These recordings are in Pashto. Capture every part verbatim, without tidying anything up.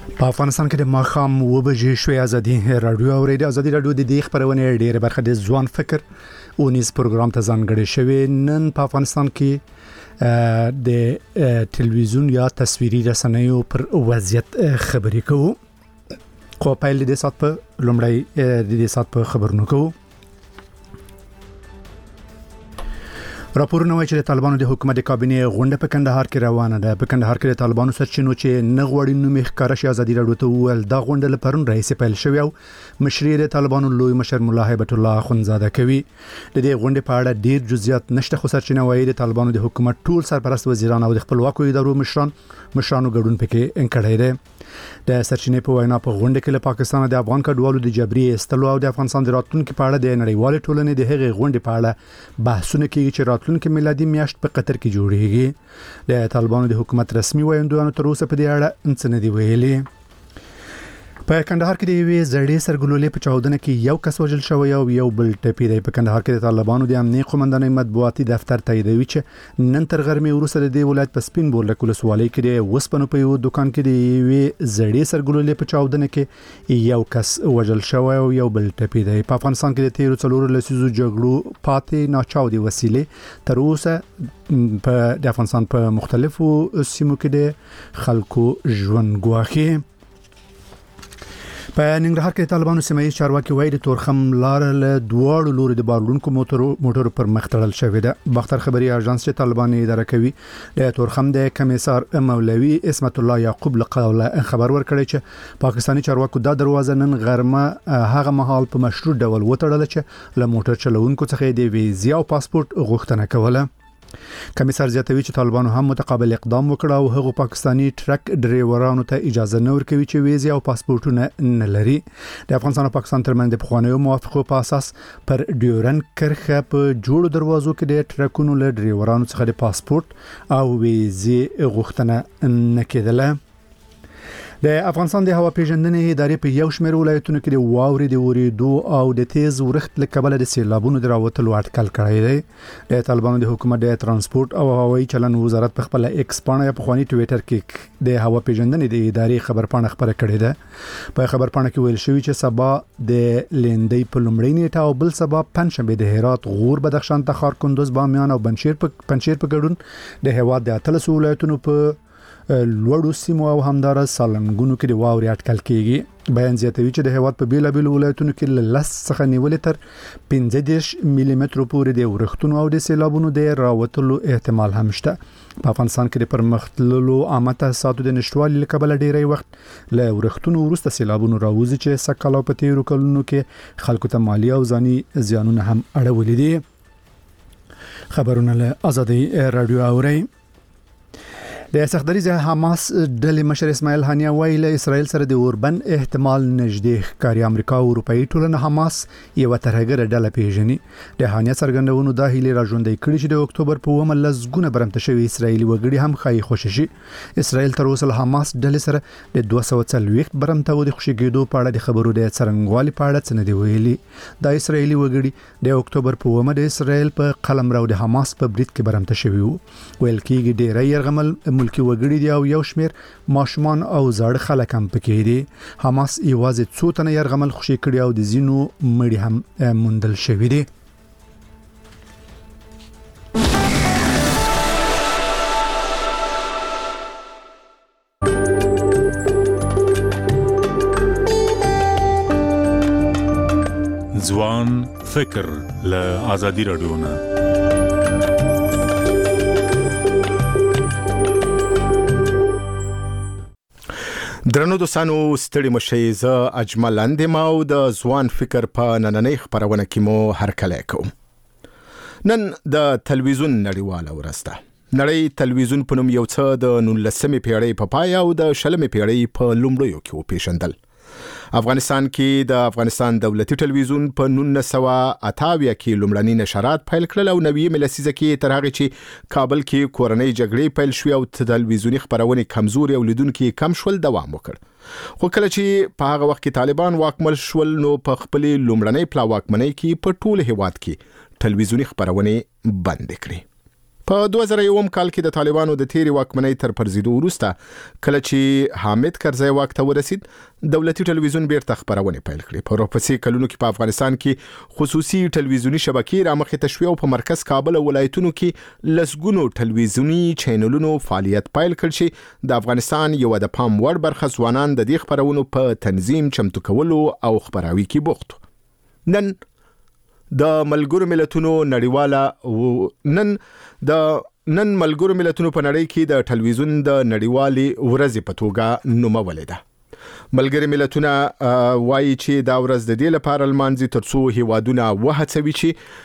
په افغانستان کې د ماښام اوه بجې شوې ازادي رادیو اوریدي ازادي رادیو د دې خبرونه ډیره برخه د ځوان فکر او نیز پروګرام ته ځانګړی شوی. نن په افغانستان کې د ټلویزیون یا تصویري رسنیو پر وضعیت خبرې کوو. خو په دې سات په لومړی د دې سات په خبرونو کوو. راپورونه وايي چې د طالبانو د حکومت د کابینې غونډه په کندهار کې روانه ده. په کندهار کې د طالبانو سرچینو چې نه غوړي نو مخکاره شي ازادي رادیو ته ویل دا غونډه لپاره رئیس پیل شوی او مشري د طالبانو لوی مشر مولا هیبت الله اخونزاده کوي. د دې غونډې په اړه ډیر جزئیات نشته، خو سرچینه وايي د طالبانو د حکومت ټول سرپرست وزیران او د خپلواکو ادارو مشران مشرانو ګډون پکې انکړی دی. د سرچینې په وینا په غونډه کې له پاکستان د افغان کډوالو د جبري استلو او د افغانستان د راتلونکو په اړه د نړیوال ټولنې د هغې غونډې په اړه بحثونه کیږي چې راتلونکو میلادي میاشت په قطر کې جوړیږي. د طالبانو د حکومت رسمي وایندوانو تر اوسه په دې اړه څه نه دی ویلي. په کندهار کې د یوې زړې سرګلولې په چاودنه کې یو کس وژل شوی او یو بل ټپي دی. په کندهار کې د طالبانو د امنیت قومندانۍ مطبوعاتي دفتر تاییدوي چې نن تر غرمې وروسته د دې ولایت په سپین بولک ولسوالۍ کې د وسپنو په یو دکان کې د یوې زړې سرګلولې په چاودنه کې یو کس وژل شوی او یو بل ټپي دی. په افغانستان کې د تیرو څلورو لسیزو جګړو پاتې ناچاودي وسیلې تر اوسه په د افغانستان په مختلفو سیمو کې د خلکو ژوند ګواښي. په ننګرهار کې طالبانو سیمایي چارواکي وایي د تورخم لار له دواړو لوري د بارونکو موټرو موټرو پر مخ تړل شوې ده. باختر خبري اژانس چې طالبان اداره کوي د تورخم د کمیسار مولوي اسمت الله یعقوب لقوله خبر ورکړی چې پاکستاني چارواکو دا دروازه نن غرمه هغه مهال په مشروع ډول وتړل چې له موټر چلوونکو څخه د ویزا او پاسپورت غوښتنه کوله. کمیسار زیاتوي چې طالبانو هم متقابل اقدام وکړ او هغه پاکستانی ټرک ډرایورانو ته اجازه نه ورکوي چې ویزا او پاسپورتونه نه لري. د افغانستان او پاکستان ترمنځ د پخوانیو موافقو په اساس پر ډیورن کرخه په جوړو دروازو کې د ټرکونو له ډرایورانو څخه د پاسپورت او ویزا غوښتنه نه کېدله. د افغانستان د هوا پیژندنې ادارې په یو شمېر ولایتونو کې د واورې د وریدو او د تیز ورښت له کبله د سیلابونو د راوتلو اټکل کړی دی. د طالبانو د حکومت د ترانسپورت او هوایي چلند وزارت په خپل ایکس پاڼه په خواني ټویټر کې د هوا پیژندنې د ادارې خبرپاڼه خبره کړې ده. په خبرپاڼه کې ویل شوی چې سبا د لیندۍ په لومړۍ نیټه او بل سبا پنځشنبه د هرات، غور، بدخشان، تخار، کندوز، بامیان او پنجشیر په پنجشیر په ګډون د هوا د اتلس ولایتونو په لوړو سیمو او همدار سالنګونو کې د واوري اټکل کیږي. بیان زیاتوي چې د هیواد په بیلابیل ولایتونو کې له لس څخه نیولې تر پنځه دېرش ملي مترو پورې د ورښتونو او د سیلابونو د راوتلو احتمال هم شته. په افغانستان کې د پرمختللو عامه تاسیساتو د نشټوالي له کبله ډیری وخت له ورښتونو وروسته سیلابونو راوځي چې سکهال په تیرو کلونو کې خلکو ته مالی او ځاني زیانونه هم اړولې دي. خبرونه له ازادي رادیو اوري. د سختدریز حماس ډلې مشر اسماعیل هانیه ویل له اسرائیل سره د اوربن احتمال نږدې ښکاري. امریکا او اروپאי ټولنه حماس یو ترهګر ډله پیژني. د هانیه څرګندونو د هیلې راژوندې کړي چې د اکتوبر په اوومه لسګونه برمته شوی اسرائیلي وګړي هم خای خوشي شي. اسرائیل تر اوسه له حماس ډلې سره د دوه سوه څلوېښت برمته او د خوشیګېدو په اړه د خبرو د څرنګوالي په اړه څه نه دی ویلي. د اسرائیلي وګړي د اکتوبر په اوومه د اسرائیل په قلمرو د حماس په برید کې برمته شوی وو. ویل کېږي ډېری يرغمل ملکی وګړي دی او یو شمیر ماشومان او زړ خلک هم پکې دي. حماس یوازې څو تنه يرغمل خوشي کړي او د زینو مړي هم موندل شوی دي. ځوان فکر له ازادي رادیو نه. درنو دوستانو ستړي مشئ زه اجمل اندم او د ځوان فکر په نننۍ خبرونه کې مو هرکلی کوم. نن د تلویزیون نړیواله ورځ ده. نړۍ تلویزیون په نوم یو څه د نولسمې پیړۍ په پای او د شلمې پیړۍ په لومړیو کې وپېژندل. افغانستان کې د افغانستان دولتي ټلویزیون په نولس سوه اته اویا کې لومړني نشرات پیل کړل او نوې لسیزه کې تر هغه چې کابل کې کورنۍ جګړې پیل شوې او تلویزیوني خبرونه کمزوري او لیدونکو کم شول دوام وکړ. خو کله چې په هغه وخت کې طالبان واکمل شول نو په خپل لومړنۍ پلا واکمنۍ کې په ټول هیواد کې تلویزیوني خبرونه بند کړې. په دوه زره یو کال کې د طالبانو د تیری واکمنۍ تر پرزیدو وروسته کله چې حامد کرزی واک ته ورسید دولتي ټلویزیون بیرته خبرونه پیل کړې. په ورپسې کلونو کې په افغانستان کې خصوصي ټلویزیونی شبکې رامخې تشویق او په مرکز کابل او ولایتونو کې لسګونو ټلویزیونی چینلونو فعالیت پیل کړ چې د افغانستان یو د پام وړ برخه ځوانان د دې خبرونو په تنظیم چمتو کولو او خبراوي کې بوخت. نن د ملګرو ملتونو نړیواله نن د نن ملګرو ملتونو په نړۍ کې د ټلویزیون د نړیوالې ورځې په توګه نومولې ده. ملګري ملتونه وایي چې دا ورځ د دې لپاره لمانځي ترڅو هیوادونه وهڅوي چې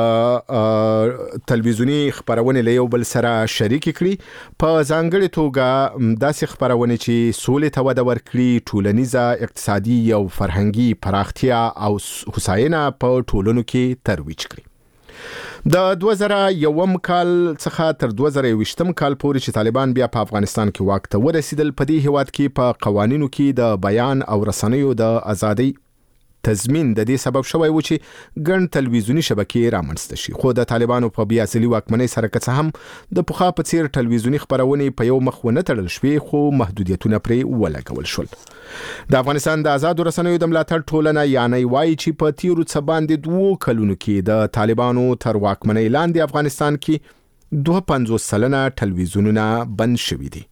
د ټلویزیونی خبرونه له یو بل سره شریک کړي، په ځانګړي توګه داسې خبرونه چې سولې ته وده ورکړي، ټولنیزه، اقتصادي او فرهنګي پراختیا او هوساینه په ټولنو کې ترویج کړي. د دوه زره یو کال څخه تر دوه زره یو کال پورې چې طالبان بیا په افغانستان کې واک ته ورسېدل، په دې هیواد کې په قوانینو کې د بیان او رسنیو د ازادۍ تضمین د دې سبب شوی و چې ګڼ ټلویزیونی شبکې رامنځته شي. خو د طالبانو په بیا ځلي واکمنۍ سره که څه هم د پخوا په څیر ټلویزیونی خبرونه په یو مخ ونه تړل شوې، خو محدودیتونه پرې ولګول شول. د افغانستان د آزاد رسنیو د ملاتړ ټولنه یعنی وایي چې په تیرو څه باندې دوه کلونو کې د طالبانو تر واکمنۍ لاندې افغانستان کې دوه پنځوس سلنه ټلویزیونونه بند شوي دي.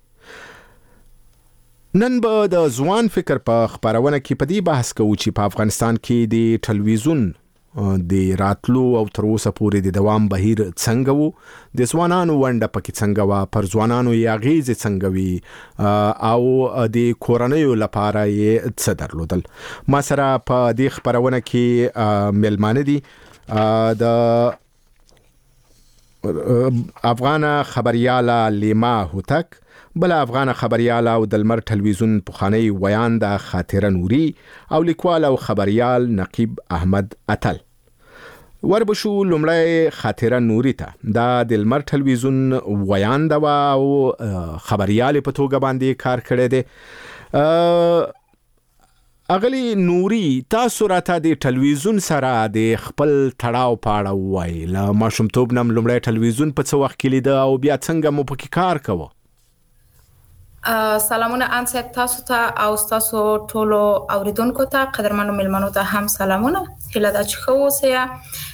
نن به د ځوان فکر په خبرونه کې په دې بحث کوو چې په افغانستان کې د ټلویزیون د راتلو او تر اوسه پورې د دوام بهیر څنګه وو، د ځوانانو ونډه پکې څنګه وه، پر ځوانانو یې اغیزې څنګه وي او د کورنیو لپاره یې څه درلودل. ما سره په دې خبرونه کې مېلمانه دي د افغان خبرياله لیما هوتک، بل افغان خبريال او د لمر ټلویزیون پخوانی ویانده خاطره نوري او لیکوال او خبريال نقیب احمد اتل. وربشو لومړی خاطره نوري ته دا د لمر ټلویزیون ویانده وا او خبريال په توګه باندې کار کړی دی. اغلی نوري، تاسو راته د ټلویزیون سره د خپل تړاو پاړه وایي، له ماشومتوب نم لومړی ټلویزیون په څه وخت کې لیده او بیا څنګه مو پکې کار کوو؟ سلامونه انصاف تاسو ته او تاسو ټولو اوریدونکو ته، قدرمنو ملمنو ته هم سلامونه. هیله ده چې ښه اوسئ.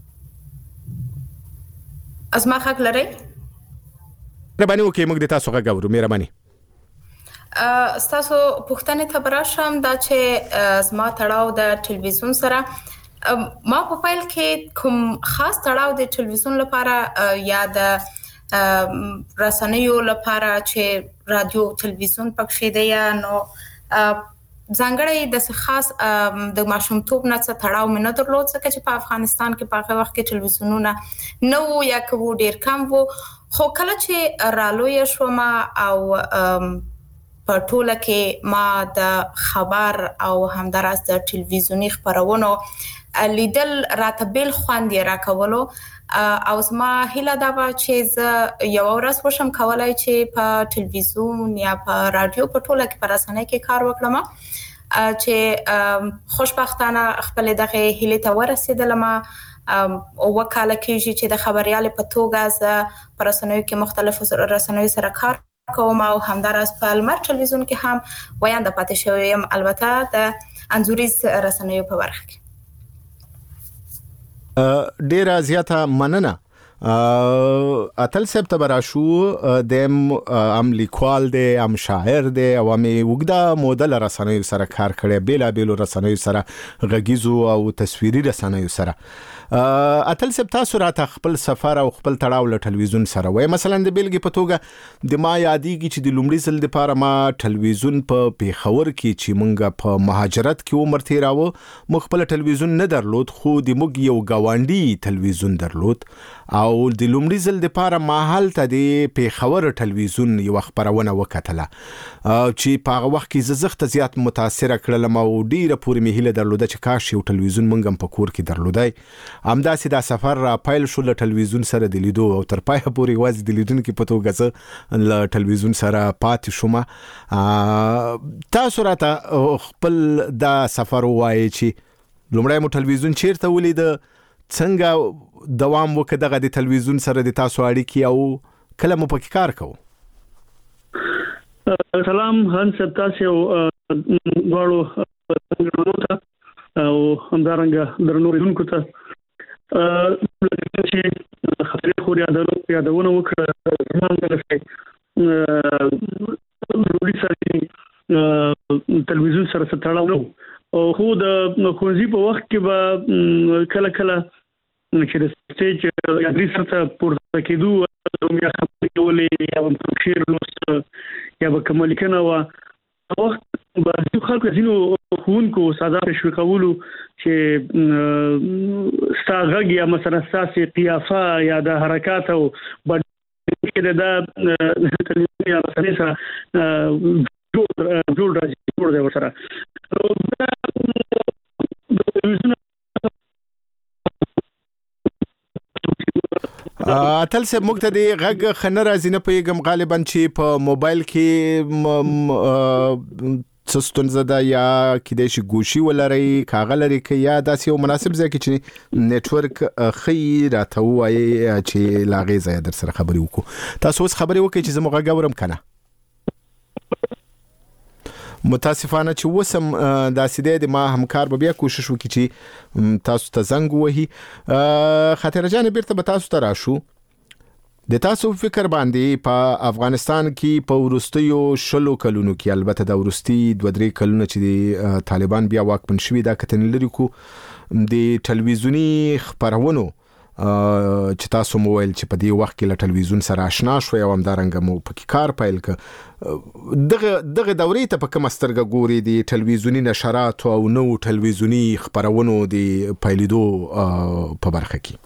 از ما حق لرئ؟ مهرباني وکړئ موږ د تاسو غږ اورو. مهرباني. تاسو پوښتنې ته براشم دا چې زما تړاو د ټلویزیون سره، ما په پیل کې کوم خاص تړاو د ټلویزیون لپاره یا د رسنیو لپاره چې رادیو ټلویزیون پکې دی یا نو ځانګړی د خاص د ماشومتوب نه څه تړاو مې نه درلود، ځکه چې په افغانستان کې په هغه وخت کې ټلویزیونونه نه وو یا که وو ډېر کم وو. خو کله چې رالویه شوم او په ټوله کې ما د خبر او همداراز د ټلویزیونی خبرونو لیدل راته بیل خوند یې راکولو او زما هیله دا وه چې زه یو ورځ وشم کولای چې په ټلویزیون یا په رادیو په ټوله کې په رسنۍ کې کار وکړم، چې خوشبختانه خپلې دغې هیلې ته ورسېدلم. اووه کاله کېږي چې د خبریالې په توګه زه په رسنیو کې مختلفو رسنیو سره کار کوم او همداراز په لمر ټلویزیون کې هم ویانده پاتې شوی یم، البته د انځوریز رسنیو په برخه کې. ډیره زیاته مننه. اتل صاحب ته براشو، د ام لیکوال دی، ام شاعر دی او ام وګدا مودل رسنیو سره کار کړی، بیلا بیلو رسنیو سره، غږیزو او تصویري رسنیو سره. اتل صاحب تاسو راته خپل سفر او خپل تړاو له ټلویزیون سره وای، مثلا د بیلګې په توګه د ما یادېږي چې د لومړي ځل لپاره ما ټلویزیون په پیښور کې چې مونږ په مهاجرت کې عمر تیراوه، موږ خپل ټلویزیون نه درلود، خو د موږ یو گاونډي ټلویزیون درلود او د لومړي ځل لپاره ما هلته د پیښور ټلویزیون یو خبرونه وکټله چې په هغه وخت کې زغخت زیات متاثر کړلم او ډیره پورې مې هیله درلوده چې کاش یو ټلویزیون مونږ هم په کور کې درلودای. همداسې دا سفر را پیل شو له ټلویزیون سره د لیدو او تر پایه پورې یوازې د لیدونکي په توګه زه له ټلویزیون سره پاتې شوم. تاسو راته خپل دا سفر ووایئ چې لومړی مو ټلویزیون چیرته ولید، څنګه دوام وکړه دغه د تلویزیون سره د تاسو اړیکې او کله مو پکې کار کوو؟ سلام هان سپتاسیو غواړو ته او همدارنګه درنو ریدونکو ته چې خبرې خوري یادونه وکړه زموږ درسته ضروري سره تلویزیون سره ستړاو نو او خو د خونځي په وخت کې به کله کله چې د سټیج یا د سره پورته کېدو یا خبرې کولې یا په شعر لوست یا به کوم لیکنه وا وخت به خلکو ځینو خونکو ساده تشویقولو چې ستاغږ یا مثلا ساسي قیافه یا د حرکات او کې دا تلویزیون یا مثلا سره جوړ جوړ راځي جوړ دی ورسره اتل سه موږ ته دی غږ خنه راځي نه پیغام غالبا چې په موبایل کې څستونزه ده یا کېدای شي ګوشي ولري کاغه لري کې یا داسې یو مناسب ځای کې چې نتورک خي راته وایي چې لاغې ځای در سره خبرې وکړو. تاسو اوس خبرې وکړئ چې زموږ غږ اورم کنه. متاسفانه چې وسم داسې دی ما همکار به بیا کوشش وکړي چې تاسو ته زنګ وهي. خاطر جان بیرته به تاسو ته راشو. د تاسو فکر باندې په افغانستان کې په ورستیو شلو کلونو کې البته د ورستی دوه درې کلونه چې طالبان بیا واکمن شوي دا کتن لري کو د ټلویزیونی خبرونو چې تاسو موبایل چې په دې وخت کې له ټلویزیون سره آشنا شوي او همدارنګه مو پکې کار پیل ک دغه دغه دورې ته په کوم سترګه ګوري د ټلویزیونی نشرات او نو ټلویزیونی خبرونو د پیلیدو په برخه کې؟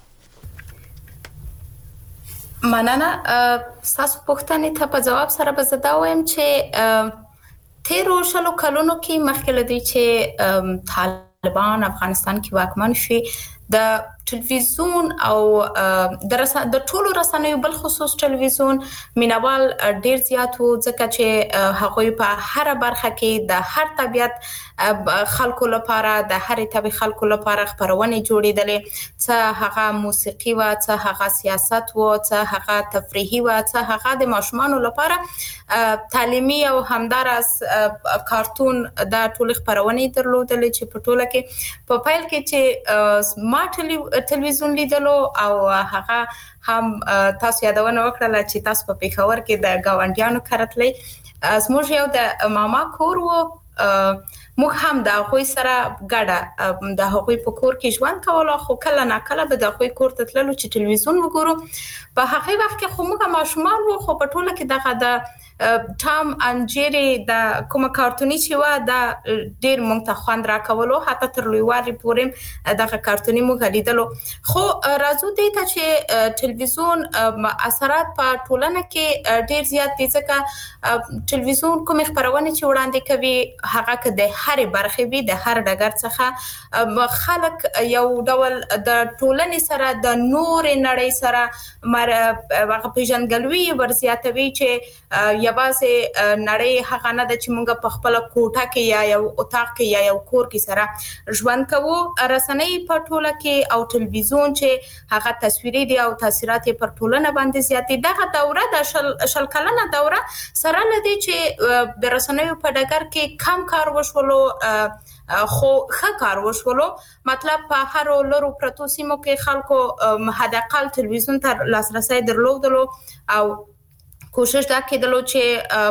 مننه. تاسو پوښتنې ته په جواب سره به زه دا وایم چې تیرو شلو کلونو کې مخکې له دې چې طالبان افغانستان کې واکمن شي د ټلویزیون او د د ټولو رسنیو بل خصوص ټلویزیون مینوال ډیر زیات وو ځکه چې هغوی په هر برخه کې د هر طبيعت خلکو لپاره د هر طبي خلکو لپاره خبرونه جوړېدلې څه هغه موسیقي و څه هغه سیاست و څه هغه تفریحي و څه هغه د ماشومان لپاره تعلیمي او همدارس کارتون د ټول خبرونه درلودلې چې په ټوله کې په فایل کې چې ما ټلویزیون لیدلو او هغه هم تاسو یادونه وکړه چې تاسو په پیښور کې د گاونډیانو کرتلې زموږ یو د ماما کور وو موږ هم د هغوی سره ګډه د هغوی په کور کې ژوند کولو خو کله نه کله به د هغوی کور ته تللو چې ټلویزیون وګورو په هغه وخت کې خو موږ ماشومان وو خو په ټوله کې دغه د ټام ان جيري د کومه کارتونی چې و دا ډیر مونږ ته خوند راکولو حتی تر لویوالي پورې دغه کارتونی موږ لیدلو خو راځو دې ته چې ټلویزیون اثرات په ټولنه کې ډیر زیات دي ځکه ټلویزیون کوم خبرونه چې وړاندې کوي هغه کې د هر برخه وي د هر ډګر څخه خلک یو ډول د ټولنې سره د نور نړۍ سره مر هغه پیژنګلوي ورزياتوي چې یوازې نړۍ هغه نه د چې موږ په خپل کوټه کې یا یو اتاق کې یا یو کور کې سره ژوند کوو رسنۍ په ټوله کې او ټلویزیون چې هغه تصویري دي او تاثیرات پر ټولنه باندې زیاتې دغه دوره د شل شل کلنه دوره سره لدی چې د رسنیو په ډګر کې کم کار وشولو خو ښه کار وشولو مطلب په هر لورو پروتو سیمو کې خلکو حداقل ټلویزیون ته لاسرسي درلودلو او کوشش دا کېدلو چې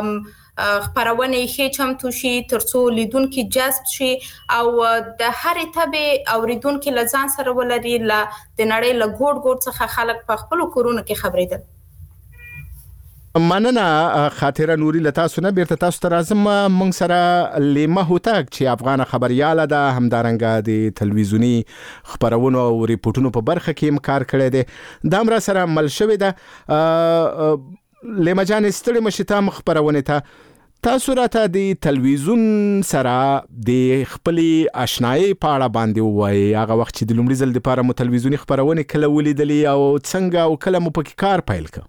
خبرونه یې چمتو شي ترڅو لیدونکو جذب شي او د هر تبه اوریدونکو لزان سره ولري ل د نړۍ له ګوډ ګوډ څخه خلک په خپل کورونو کې خبرېدل. مننه خاطره نوري لتا سونه بیرته تاسو ته راځم مونږ سره لیمه هوتاک چې افغان خبرياله ده همدارنګه د تلویزیونی خبرونو او ریپورتونو په برخه کې کار کړی دی دا امر سره مل شوی ده لیمه جان ستړي مشته خبرونه ته تاسو راته د تلویزیون سره د خپلې آشنایي پاړه باندې وایي هغه وخت چې د لومړي ځل لپاره مو تلویزیونی خبرونه کله ولیدلې او څنګه او کله مو پکې کار پیل کړ؟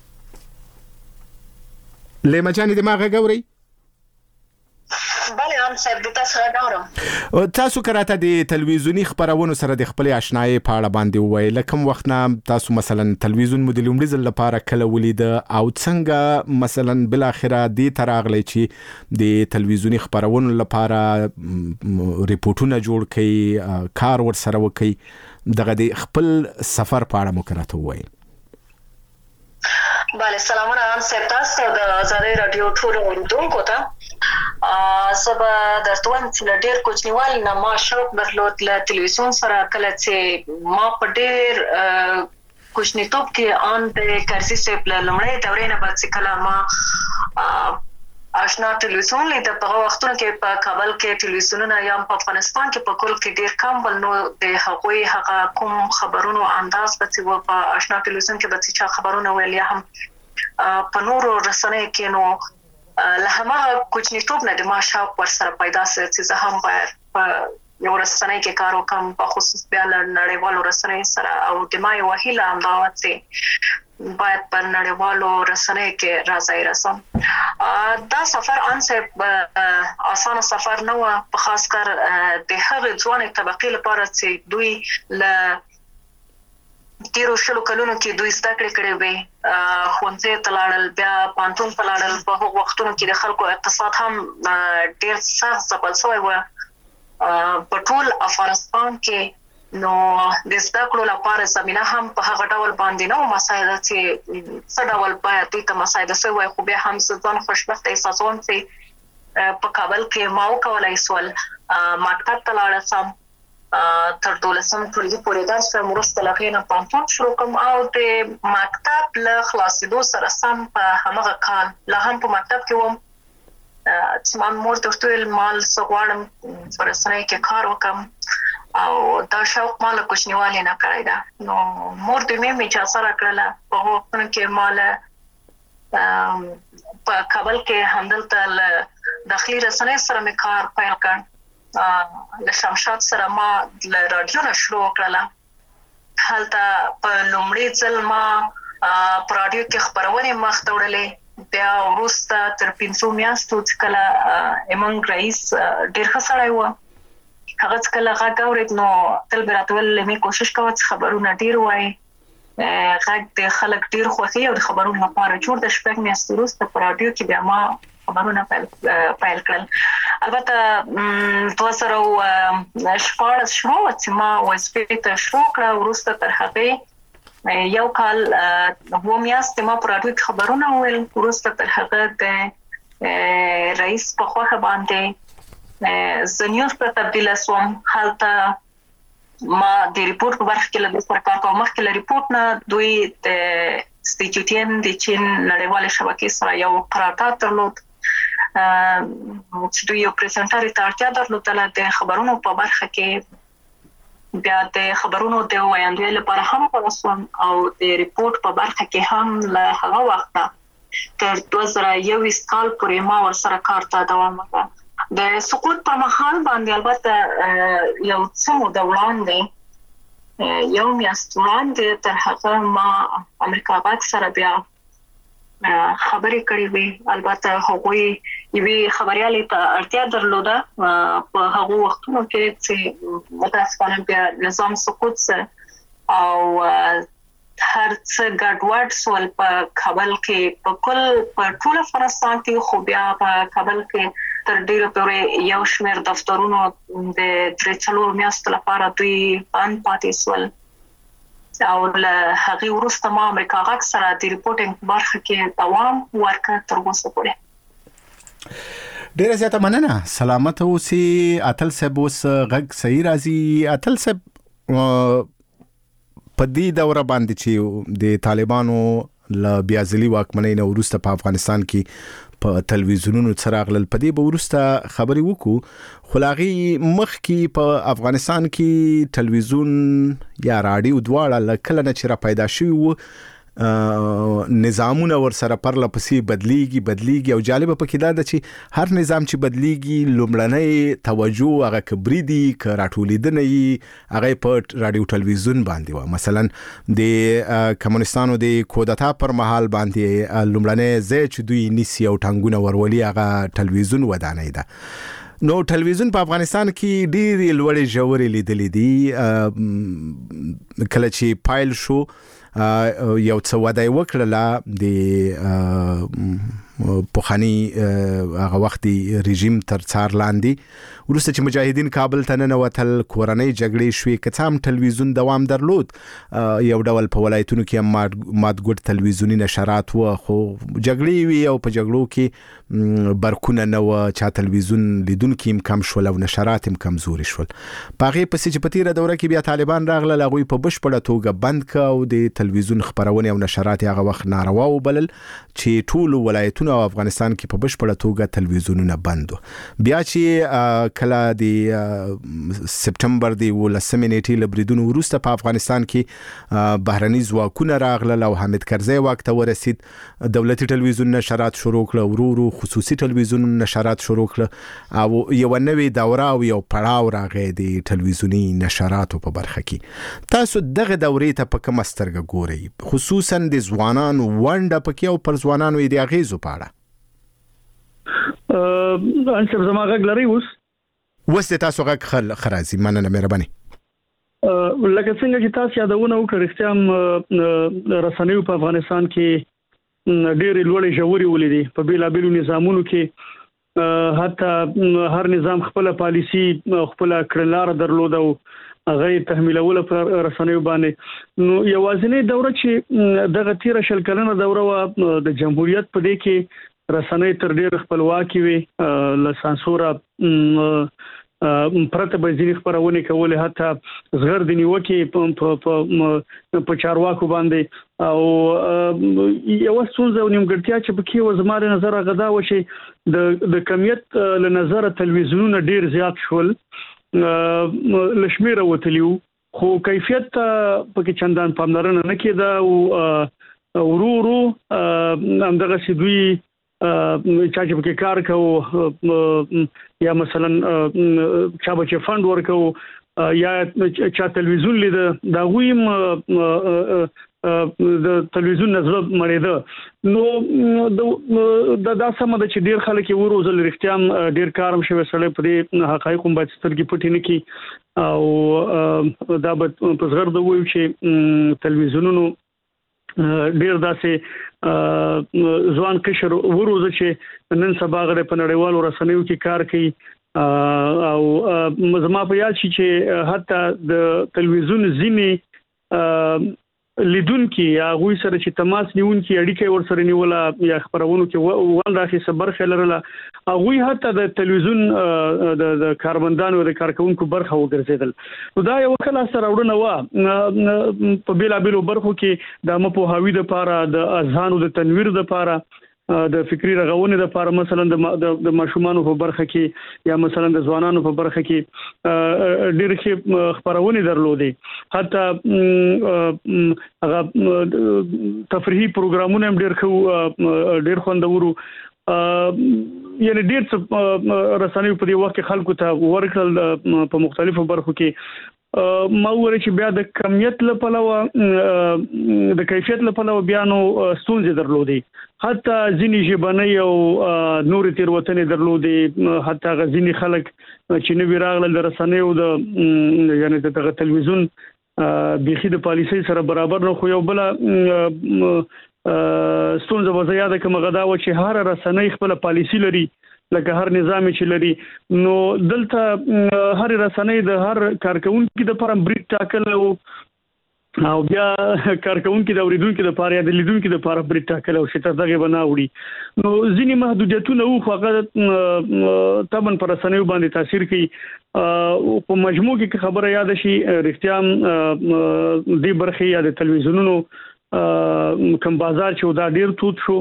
لیمه جان دماغه ګوري؟ بله هم صاحب د تاسو راډورم تاسو کراته د تلویزیونی خبرونو سره د خپل آشنای په اړه باندې وایي لکه وخت نه تاسو مثلا تلویزیون مو د لومړي ځل لپاره کله ولید او څنګه مثلا بل اخره د تراغلی چې د تلویزیونی خبرونو لپاره ریپورتونه جوړ کړي کار ور سره وکړي دغه د خپل سفر په اړه مو کراته وایي. بله سلامونه ان صاحب تاسو د آزادۍ رادیو ټول اوریدونکو ته سبا درته وایم چې ډېر کوچنیوالي نه ما شوق درلود له تلویزیون سره کله چې ما په ډېر کوچنیتوب کې ان د کرزي صاحب له لومړۍ دورې نه بعد چې کله ما آشنا تلویزیون لید په وختونو کې په کابل کې تلویزیونونه یا په افغانستان کې په کل کې ډېر کم ول نو د هغوی هغه کوم خبرونو انداز پڅ و په آشنا تلویزیون کې به چې خبرونه ویل یا هم په نورو رسنیو کې نو له هماغه کوچنیتوب نه د ما شوق ور سره پیدا سي چې زه هم باید په یو رسنۍ کې کار وکم په خصوص بیا له نړیوالو رسنیو سره او د ما یو هیله هم دا و چې باید پر نړیوالو رسنیو کې راځي رسم دا سفر ان صاحب آسان سفر نه و په خاص کر د هغه ځواني طبقه لپاره چې دوی ل تیرو شلو کلونو کې دوی زده کړې کړې وي خونځې تلاړل بیا پانتون تلاړل په هغو وختونو کې د خلکو اقتصاد هم ډېر سخت ځپل شوی و په ټول افغانستان کې نو د زده کړو لپاره زمينه هم په هغه ډول باندې نو مسایده چې څه ډول باید دوی ته مسایده شوی خو بیا هم ځان خوشبخته احساسوم چې په کابل کې ما وکولای سول مکتب ته لاړم سم تر دولسم ټولګي پورې درس کوم وروسته له هغې نه پوهنتون شروع کوم او د مکتب له خلاصېدو سره سم په همغه کال لا هم په مکتب کې وم چې ما مور ته ورته ویل ما زه غواړم په رسنیو کې کار وکړم او دا شوق ما له کوچنیوالي نه کړی ده نو مور دوی مې اجازه راکړله په هغو وختونو کې ما له په کابل کې همدلته له داخلي رسنیو سره مې کار پیل کړ له شمشاد سره ما له راډیو نه شروع کړله هلته په لومړي ځل ما په راډیو کې خپرونې مخ ته وړلې بیا وروسته تر پنځو میاشتو چې کله ایمنګ رئیس ډېر ښه سړی و هغه چې کله غږ اورېد نو تل به راته ویل مې کوشش کوه چې خبرونه ډېر ووایي غږ د خلک ډېر خوښوي او د خبرونو لپاره جوړ د شپږ میاشتې وروسته په راډیو کې بیا ما خبرونه پیل کړل البته دوه زره شپاړس شروع چې ما وظیفې ته شروع کړه وروسته تر هغې یو کال اووه میاشتې ما په راډیو کې خبرونه وویل وروسته تر هغه د رئیس په خوښه باندې زه نیوز ته تبدیله شوم هلته ما د ریپورت په برخه کې له دوی سره کار کوم مخکې له ریپورت نه دوی د سی جی ټي ان د چین نړیوالې شبکې سره یو قرارداد درلود چې دوی یو پریزنټر ته اړتیا درلودله د خبرونو په برخه کې بیا د خبرونو د ویاندوی لپاره هم ورسوم او د ریپورت په برخه کې هم له هغه وخته تر دوه زره یوویشت کال پورې ما ورسره کار ته دوام وکړ د سقوط پر مهال باندې البته یو څه موده وړاندې یو میاشت وړاندې تر هغه ما امریکا غږ سره بیا خبرې کړې وې البته هغوی یوې خبریالې ته اړتیا درلوده په هغو وختونو کې چې متاسفانه بیا نظام سقوط سره او هر څه ګډوډ سول په کابل کې په کل په ټول افغانستان کې خو بیا په کابل کې تر ډیره پورې یو شمېر دفترونو د درې څلورو میاشتو لپاره دوی بند پاتې سول او له هغې وروسته ما امریکا غږ سره د ریپورټینګ برخه کې دوام ورکړ تر اوسه پورې. ډیره زیاته مننه سلامت اوسئ اتل صاحب اوس غږ صحیح راځي اتل صاحب په دې دوره باندې چې د طالبانو له بیا ځلي واکمنۍ نه وروسته په افغانستان کې په تلویزیونونو څراغلل په دې به وروسته خبرې وکړو خو لا هغې مخکې په افغانستان کې تلویزیون یا راډیو دواړه له کله نه چې را پیدا شوي وو نظامونه ورسره پرله پسې بدلیږي بدلیږي او جالبه پکې دا ده چې هر نظام چې بدلیږي لومړنۍ توجه هغه که بریدي که راټولیدنه یې هغه په راډیو تلویزیون باندې وه مثلا د کمونستانو د کودتا پر مهال باندې لومړنۍ ځای چې دوی نیسي او ټانګونه ورولي هغه تلویزیون ودانۍ ده نو ټلویزیون په افغانستان کې ډېری لوړې ژورې لیدلې دي کله چې پایل شو یو څه وده وکړه د پوخانی هغه وخت رژیم تر څار لاندې ورسته چې مجاهدین کابل ته ننوتل کورنۍ جګړې شوې کڅام ټلویزیون دوام درلود یو ډول په ولایتونو کې مادګوډ ټلویزیونی نشرات و خو جګړې وی او په جګړو کې برکونه نو چا ټلویزیون لیدونکو هم کم شول او نشرات هم کمزوري شول پاغه پسې چې په تیره دوره کې بیا طالبان راغله لغوی په بشپړه توګه بند ک او د ټلویزیون خبرونه او نشرات هغه وخت ناروا وبلل چې ټول ولایتونو او افغانستان کې په بشپړه توګه ټلویزیونونه بند بیا چې کله د سپټمبر دی ولسمې نیټې لبریدون وروسته په افغانستان کې بهرني ځواکونه راغله او حامد کرزی وخت ورسید دولتي ټلویزیون نشرات شروع کړ ورو خصوصي ټلویزیون نشرات شروع کړ او یو نوې دوره او یو پړاو راغی د ټلویزیونی نشراتو په برخه کې تاسو دغه دورې ته په کوم سترګه ګورئ خصوصا د ځوانانو ونډه پکې او پر ځوانانو د اغیزو په اړه ا انسب زما غږ لري اوس وسته تاسو غږ خرازي مننه مهرباني لکه څنګه چې تاسو یادونه وکړئ اختیام رسنیو په افغانستان کې ډېرې لوړې ژورې ولیدي په بیلابیلو نظامونو کې حتی هر نظام خپل پالیسی خپل کړنلار درلود او غیر تحمیلول پر رسنیو باندې نو یوازینی دوره چې دغه تیر شل کلنه دوره و د جمهوریت په دې کې رسنۍ تر ډېر خپلواکي وي له سانسوره پرته به ځینې خبرونه کولې حتی زغر د نیوکې په چارواکو باندې او یو څه یو نیمګړتیا چې پکې و زما نظر غدا و چې د د کمیت له نظر تلویزیونونه ډېر زیات شول لشمیره وتلیو خو کیفیت پکې چندان پاملرنه نه کېده او ورو ورو همدغه سیدوی چا چې پکې کار کوو یا مثلا چا به چې فند ورکو یا چا تلویزیون لید دا ویم د تلویزیون نظر مړېده نو دا د سم د چې ډیر خلک وروزل رښتیام ډیر کارم شوی سره په دې حقایق هم باید سترګې پټې نه کی او دا به په زغر د وایو چې تلویزیونونو ډیر داسې ځوان کشر وروزه چې نن سبا غره په نړیوالو رسنیو کې کار کوي او زما په یاد شي چې حتی د تلویزیون ځینې لیدونکو یا غوي سره چې تماس نیونکي اړیکه ورسره نیوله یا خبرونو کې وان راخي صبر خلره غوي حتی د تلویزیون د کارمندانو د کارکونکو برخه وګرځیدل نو دا یو کله سره وړنه و په بیلابیلو برخو کې د مپوهاوی د پاره د اذهانو د تنویر د پاره د فکری رغونې د لپاره مثلا د ماشومانو په برخه کې یا مثلا د ځوانانو په برخه کې ډېر ښه خبرونه درلودي حتی هغه تفریحي پروګرامونه هم ډېر خو ډېر خوندورو یعنی ډېر رسنیو په دې وخت کې خلکو ته ورکړل په مختلفو برخو کې ما وره چې بیا د کمیت لپاره د کیفیت لپاره بیا نو ستونزې درلودي حتی ځینې ژبنۍ او نور تیروتنې درلودي حتی غزيني خلک چې نو راغله د رسنیو د یعنی د تلویزیون بيخي د پالیسۍ سره برابر نه خو یو بل ستونزه وزیاده کوم غدا و چې هر رسنۍ خپل پالیسي لري لکه هر نظام چې لري نو دلته هر رسنۍ د هر کارکونکو د لپاره بریټ ټاکل او بیا کارکونکو د اوریدونکو د لپاره د لیدونکو د لپاره بریټ ټاکل او چې تر دغه بناوړي نو ځینې محدودیتونه او فقط تبن پر رسنیو باندې تاثیر کوي په مجموع کې خبره یاد شي رښتیا د برخې یا د تلویزیونونو کم بازار چې دا ډیر توت شو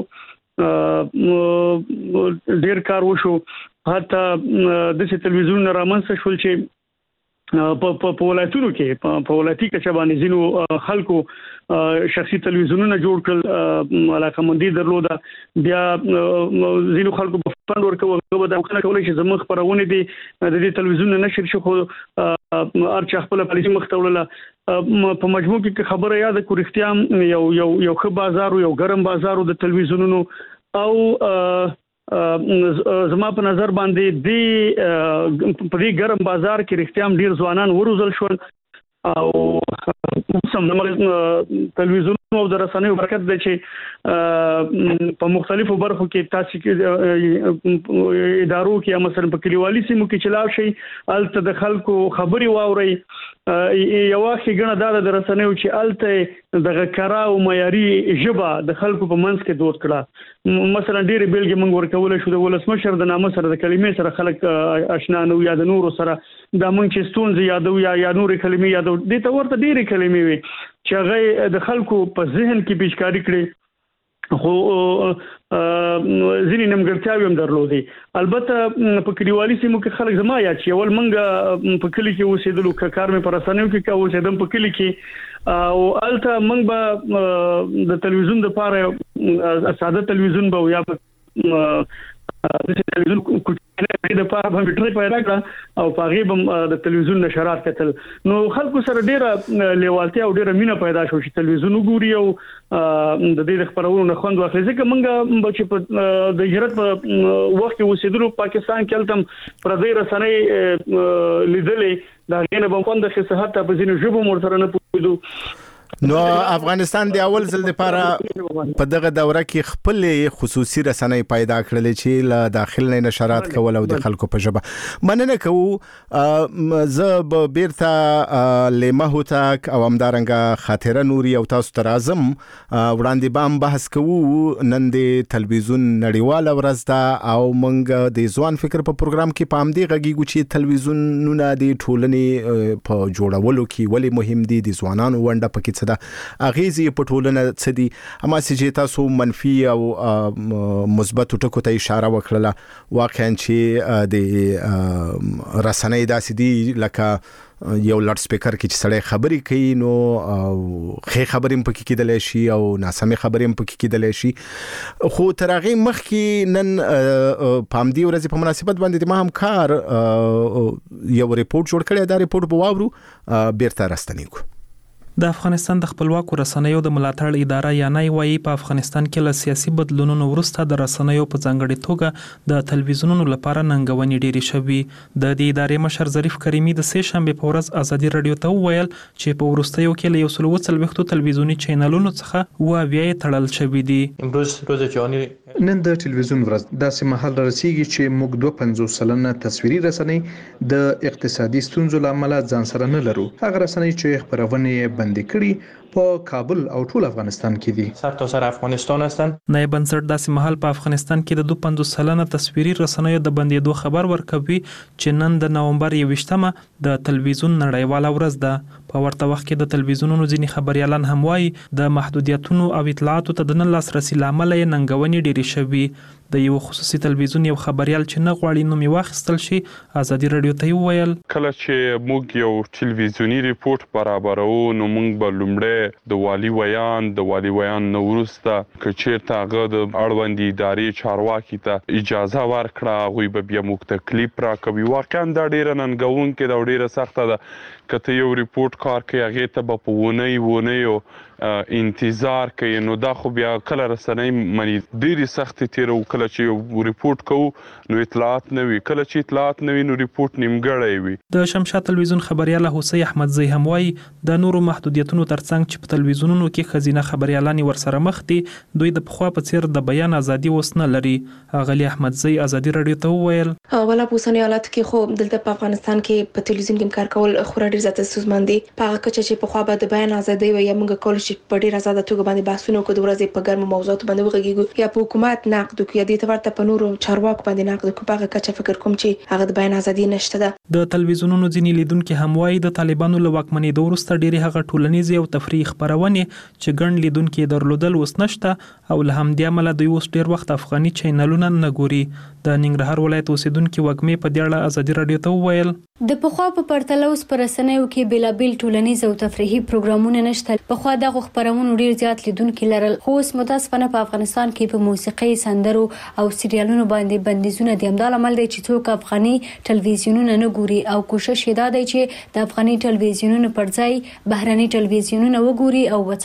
ډیر کار وشو حتی د تلویزیون رامنځته شول چې په ولایتونو کې په ولایتي کې باندې زینو خلکو شخصي تلویزیونونه جوړ کړل علاقمندي درلوده بیا زینو خلکو په فند ورکوي په دا خلک کولای شي زموږ خبرونه دي د دې تلویزیون نشر شو خو ارچ خپل پالیسي مختولله په مجموع کې خبره یاد کو رښتیا یو یو یو ښه بازار یو ګرم بازار د تلویزیونونو او زما په نظر باندې د په دې ګرم بازار کې رښتیا هم ډیر ځوانان وروزل شول او سم د تلویزیون او د رسنیو برکت دی چې په مختلفو برخو کې تاسو کې ادارو کې مثلا په کلیوالي سیمو کې چلاو شي الته د خلکو خبري واوري یو ښه غنه د رسنیو چې الته د غکرا او معیاري ژبه د خلکو په منځ کې دوت کړه مثلا ډېر بیلګې موږ ورکول شو د ولسمشر د نامه سره د کلمې سره خلک آشنا نو یا د نورو سره د مونږ چې ستونزې یادو یا یا نورې کلمې یادو د ته ورته ډېرې کلمې وي چې هغه د خلکو په ذهن کې پیچکاری کړي خو ځینې نیمګړتیاوې هم درلودې البته په کلیوالي سیمو کې خلک زما یاد چې اول منګه په کلی کې اوسېدلو کار مې پر رسنیو کې کوو اوسېدم په کلی کې او الته منګ به د تلویزیون د پاره ساده تلویزیون به یا د تلویزیون کوچنی د پاره په میټري پیدا کړه او په غیبه د تلویزیون نشرات کتل نو خلکو سره ډیره لیوالتیا او ډیره مینا پیدا شو چې تلویزیون وګوري او د دې خبرونو نه خوند واخلي ځکه موږ چې په د هجرت په وخت کې اوسېدلو پاکستان کې التم پر دې رسنۍ لیدلې دا غینه په کوم د صحت په ځینو ژبو مور سره نه پوهیدو نو افغانستان د اول ځل لپاره په دغه دوره کې خپل خصوصي رسنۍ پیدا کړلې چې له داخل نه نشرات کول او د خلکو په ژبه مننه کوو زه به بیرته لیمه هوتک او همدارنګه خاطره نوري او تاسو ته راځم وړاندې بام بحث کوو نن د تلویزیون نړیواله ورځ ده او موږ د ځوان فکر په پروګرام کې پام دی غږیږو چې تلویزیونونه د ټولنې په جوړولو کې ولې مهم دي د ځوانانو ونډه پکې څه ده اغیزي په ټولنه څه دي اما چې تاسو منفي او مثبت ټکو ته اشاره وکړه واقعا چې د رسنۍ داسې دي لکه یو لاډ سپیکر کې چې سړی خبري کوي نو خې خبرې هم پکې کېدلی شي او ناسمې خبرې هم پکې کېدلی شي خو تر هغې مخکې نن په همدې ورځې په مناسبت باندې ما هم کار یو ریپورټ جوړ کړی دا ریپورټ به واورو بیرته راستنیږو د افغانستان د خپلواکو رسنیو د ملاتړ اداره یا نه وایي په افغانستان کې له سیاسي بدلونونو وروسته د رسنیو په ځانګړي توګه د تلویزیونونو لپاره ننګونې ډېرې شوي د دې ادارې مشر ظریف کریمي د سه شنبه په ورځ ازادي رادیو ته وویل چې په وروستیو کې له یو سل او څلوېښتو تلویزیوني چینلونو څخه اوه اویا یې تړل شوي دي امروز روز جهانی نن د تلویزیون ورځ داسې مهال رسیږي چې موږ دوه پنځوس سلنه تصویري رسنۍ د اقتصادي ستونزو لامل ځان سره نه لرو هغه رسنۍ چې خبرونه بندي کړي په کابل او ټول افغانستان کې دي سر تا سر افغانستان هستند نایب بنسټ داسې مهال په افغانستان کې د دوه پنځوس سلنه تصویري رسنیو د بندیدو خبر ورکوي چې نن د نومبر یوویشتمه د تلویزیون نړیواله ورځ ده په ورته وخت کې د تلویزیونونو ځینې خبريالان هم وایي د محدودیتونو او اطلاعاتو ته د نه لاسرسي لامل یې ننګونې ډېرې شوي د یو خصوصي تلویزیون یو خبريال چې نه غواړي نوم یې واخیستل شي ازادي رادیو ته وویل کله چې موږ یو ټلویزیونی ریپورت برابرو نو موږ به لومړی د والی ویان د والی ویان نو وروسته کچېرته هغه د اړوندې ادارې چارواکي ته اجازه ورکړه هغوی به بیا موږ ته کلیپ راکوي واقعا دا ډېره ننګونکې ده او ډېره سخته ده کته یو ریپورت کار کوي هغې ته به په ونۍ ونیو انتظار کوي نو دا خو بیا کله رسنۍ مني ډېرې سختې تېره کله چې یو ریپورت کوو نو اطلاعات نه وي کله چې اطلاعات نه وي نو ریپورت نیمګړی وي د شمشاد تلویزیون خبرياله حسین احمدزی هم وایي د نورو محدودیتونو ترڅنګ چې په تلویزیونونو کې خزینه خبريالان ورسره مخ دي دوی د پخوا په څیر د بیان ازادي وس نه لري اغلی احمدزی ازادي رادیو ته وویل ولا په اوسنۍ حالت کې خو دلته په افغانستان کې په تلویزیون کې کار کول خورا ډیر زیات ستونزمن دي په هغه کچه چې په خوا به د بیان ازادي وي یا موږ کول چې په ډیر آزاد توګه باندې بحثونه کوو د ورځې په ګرمو موضوعاتو باندې وغږیږو یا په حکومت نقد کوو یا د تورته په نورو چارواکو باندې نقد کوو په هغه کچه فکر کوم چې هغه د بیان ازادي نشته ده د تلویزیونونو ځینې لیدونکو هم وایي د طالبانو له واکمنۍ د وروسته ډېری هغه ټولنیز او تفریح خبرونه چې ګڼ لیدونکو درلودل وس نشته او له همدې عمله دوی اوس ډېر وخت افغاني چینلونه نه ګوري د ننګرهار ولایت اوسیدونکو وګمې په دې اړه ازادي رادیو ته وویل د پخوا په پرتله اوس پر رسنیو کې بیلابیل ټولنیز او تفریحي پروګرامونه نشته پخوا دغه خبرونه ډیر زیات لیدونکو لرل خو اوس متاسفانه په افغانستان کې په موسیقي سندرو او سریالونو باندې بندیزونه دي همدا عمل دی چې څوک افغاني ټلویزیونونه نه ګوري او کوشش یې دا دی چې د افغاني ټلویزیونونو پر ځای بهراني ټلویزیونونه وګوري او وڅاري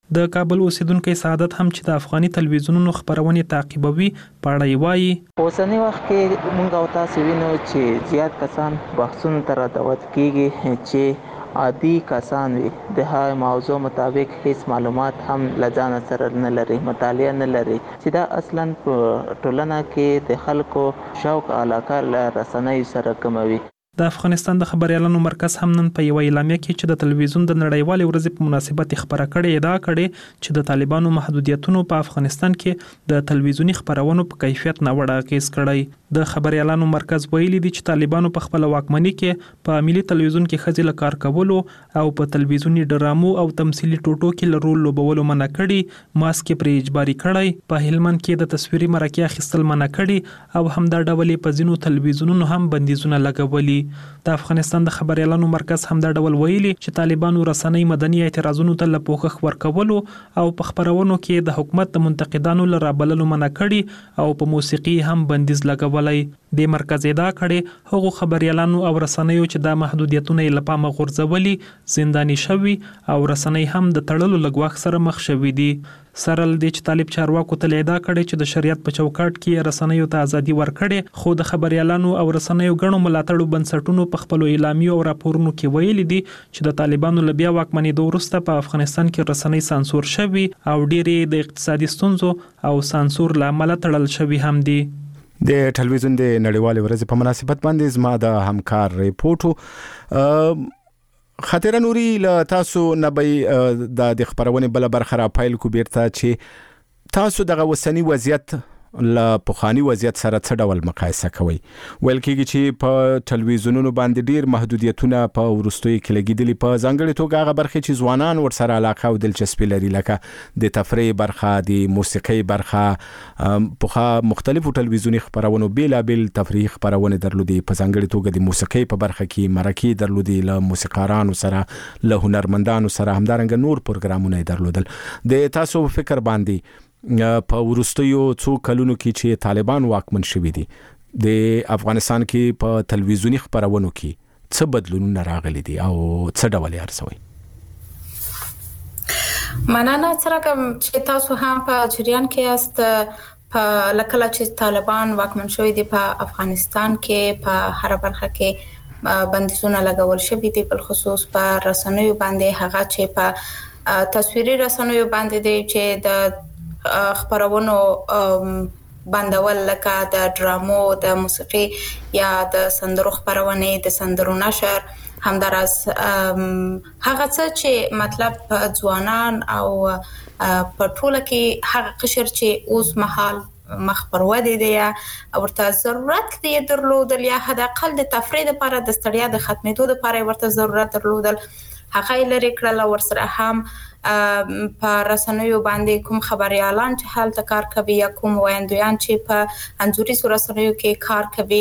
د کابل اوسیدونکو سعادت هم چې د افغاني تلویزیونونو خبرونه تعقیبوي پاړی وایي اوسنی وخت کې مونږ او تاسو وینو چې زیات کسان بحثونو تر دعوت کیږي چې عادي کسان وي د هغه موضوع مطابق هیڅ معلومات هم لځان سره نه لري مطالعه نه لري چې دا اصلا په ټولنه کې د خلکو شوق علاقه له رسنۍ سره کموي. د افغانستان د خبريالانو مرکز هم نن په یو اعلامیه کې چې د تلویزیون د نړیوالې ورځې په مناسبت خبره کړې ادعا کړې چې د طالبانو محدودیتونو په افغانستان کې د تلویزیونی خبرونو په کیفیت نه وړ اغیز کړی. د خبريالانو مرکز ویلي دی چې طالبانو په خپل واکمنۍ کې په ملي تلویزیون کې خځې له کار کولو او په تلویزیونی ډرامو او تمثيلي ټوټو کې له رول لوبولو منع کړي، ماسک پرې اجباري کړی، په هلمند کې د تصویري مرکه اخیستل منع کړي او همدا ډول په ځینو تلویزیونونو هم بندیزونه لګولي. د افغانستان د خبريالانو مرکز هم دا ډول ویلي چې طالبانو رسنۍ مدني اعتراضونو ته لپوخخ ورکولو او په خبرونو کې د حکومت د منتقدانو لپاره بللو منع کړي او په موسیقي هم بندیز لګولای. د مرکز ادعا کړي هغو خبريالانو او رسنیو چې د محدودیتونو لپاره غورځولي زنداني شوي او رسنۍ هم د تړلو لګواخ سره مخ شوي دي. سرل د چې طالب چارواکو ته ادعا کړي چې د شریعت په چوکاټ کې رسنیو ته ازادي ورکړي، خو د خبريالانو او رسنیو غنو ملاتړو بنسټونو په خپل اعلامیو او راپورونو کې ویلي دي چې د طالبانو لبیا واکمنۍ د وروسته په افغانستان کې رسنۍ سانسور شوي او ډېری د اقتصادي ستونزو او سانسور لامل تړل شوي هم دي. د ټلویزیون د نړیوالې ورځې په مناسبت باندې زما د همکار ریپورتو خاطر نوري ل تاسو نبي د خبرونه بل برخه را پایل کو بیرته چې تاسو دغه وسنی وضعیت ل پخوانی وضعیت سره څه ډول مقایسه کوي؟ ویل کېږي چې په ټلویزیونونو باندې ډیر محدودیتونه په ورستوي کې لګیدلي، په ځانګړي توګه هغه برخه چې ځوانان ورسره علاقه او دلچسپي لري لکه د تفریح برخه، د موسیقي برخه. په مختلفو ټلویزیونی خبرونو بیلابل تفریح خبرونه درلودي، په ځانګړي توګه د موسیقي په برخه کې مرکې درلودي له موسیقارانو سره، له هنرمندانو سره، همدارنګه نور پروګرامونه درلودل. د تاسو فکر باندې په ورستیو څو کلونو کې چې طالبان واکمن شوي دي د افغانستان کې په تلویزیونی خبرونو کې څه بدلونونه راغلي دي او څه ډول یې ارسوي؟ مننه. څنګه چې تاسو هم په جریان کې یاست، په لکه چې طالبان واکمن شوي دي په افغانستان کې په هر برخه کې بندیزونه لګول شوي دي، بل خصوص په رسنیو باندې، هغه چې په تصویري رسنیو باندې دي چې د خبرونو بندول لکه د ډرامو، د موسیقي یا د سندرو خبرونه، د سندرو نشر، همدارس هغه څه چې مطلب ځوانان او په ټوله کې هغه قشر چې اوس مهال مخ پر ودی دی ورته ضرورت دی درلودل یا حد اقل د تفریح لپاره د ستړیا د ختمېدو لپاره ورته ضرورت درلودل، هغه لري کړل. ورسره هم په رسنیو باندې کوم خبريالان چې حالت کار کوي یا کوم وایندویان چې په انځوري رسنیو کې کار کوي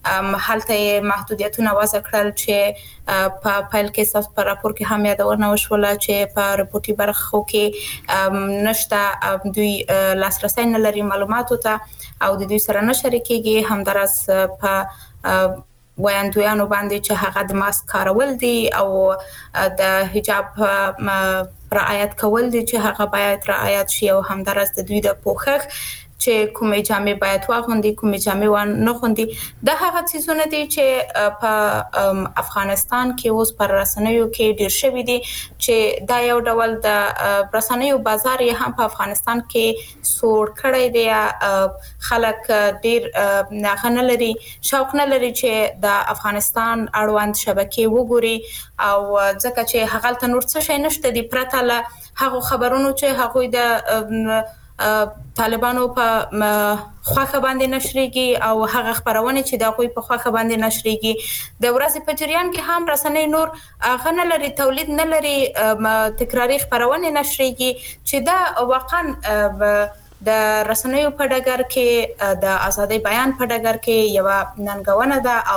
حالته محدودیتونه وضع کړل چې په فایل کې تاسو په راپور کې هم یادونه وشوله چې په رپورټي برخو کې نشته، دوی لاسرسي نه لري معلوماتو ته او د دوی سره نه شریکيږي. همدارس په وایندویانو باندې چې هغه د ماسک کارول دي او د حجاب رعایت کول دي چې هغه باید رعایت شي، او همدارس د دوی د پوښښ چې کومې جامې باید واغوندي، کومې جامې ونه غوندي. دا هغه څیزونه دي چې په افغانستان کې اوس پر رسنیو کې ډیر شوي دي چې دا یو ډول د رسنیو بازار یې هم په افغانستان کې سور کړی دی. خلک ډیر نه لري، شوق نه لري چې د افغانستان اړوند شبکې وګوري، او ځکه چې هغه ته نور څه شي نشته دي پرته له هغه خبرونو چې هغه د طالبانو په خواخه باندې نشريږي او هغه خبرونه چې د غوي په خواخه باندې نشريږي. د ورځې په جریان کې هم رسنۍ نور هغه نه لري، تولید نه لري، تکراری خبرونه نشريږي چې دا واقعا د رسنیو په ډګر کې د ازادي بیان په ډګر کې یو ننګونه ده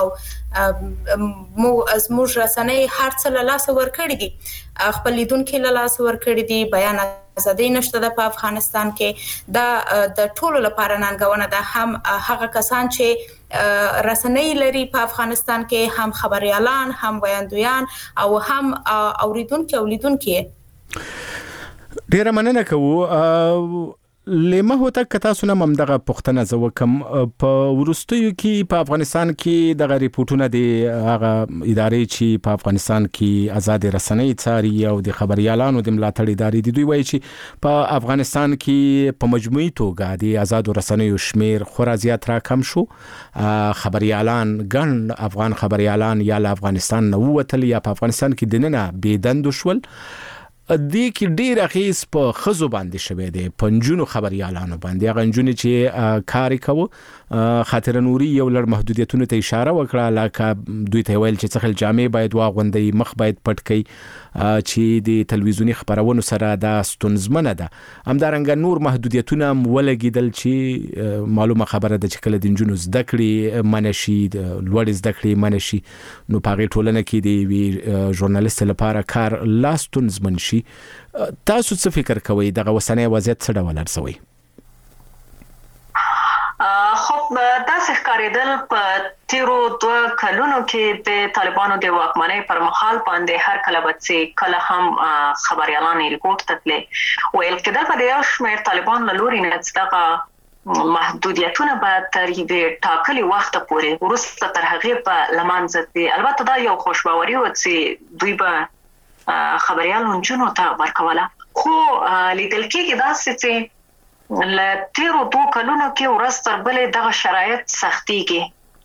او مو از موږ رسنۍ هر څه له لاس ورکړي دي، خپل لیدونکو له لاس ورکړي دي، بیان ازادي نشته د په افغانستان کې. دا د ټولو لپاره ننګونه ده، هم هغه کسان چې رسنۍ لري په افغانستان کې، هم خبريالان، هم وایندویان او هم اوریدونکو او لیدونکو. ډیره مننه کوو. لمه هوته کتا سونه ممدغه پښتنه زو کم په ورستیو کې په افغانستان کې دغه ریپورتونه دی هغه ادارې چې په افغانستان کې آزاد رسنۍ څاري او د خبريالانو د ملاتړ ادارې دي دوی وایي چې په افغانستان کې په مجموعي توګه د آزاد رسنیو شمیر خورا زیات را کم شو. خبريالان ګڼ افغان خبريالان یا له افغانستان نه ووتل یا په افغانستان کې دننه بيدند شول. دې کې ډیر اخیس په خزو باندې شوه دي پنځونو خبريالانو باندې هغه انجونې چې کار کوي خاطر نوري یو لړ محدودیتونو ته اشاره وکړه لکه دوی ته ویل چې څخل جامع باید واغوندي مخ باید پټ کړي چې د تلویزیونی خبرونو سره د ستونزمنه ده. همدارنګه نور محدودیتونه ولګیدل چې معلومه خبره ده چې کله د انجونو زده کړې منشي لوړ زده کړې منشي نو په ټولنه کې دی ژورنالیست لپاره کار لاستونزمن شي. تاسو څه فکر کوئ دغه وسنۍ وضعیت څه ډول ارزوي؟ خب دا ښکارېدل په تیرو دوه کلونو کې د طالبانو د واکمنۍ پر مهال باندې هر کله به کله هم خبريالان ریپورت تکلې ویل کېده په یو شمېر طالبان له لوري نه دغه محدودیتونه به تر یوې ټاکلي وخت پورې وروسته تر هغې په لمانځه دي. البته دا یو خوشباوري و چې دوی به خبريالو نجونو ته ورکوله خو لیدل کېږي داسې چې له تیرو دوه کلونو کې ورځ تر بلې دغه شرایط سختيږي.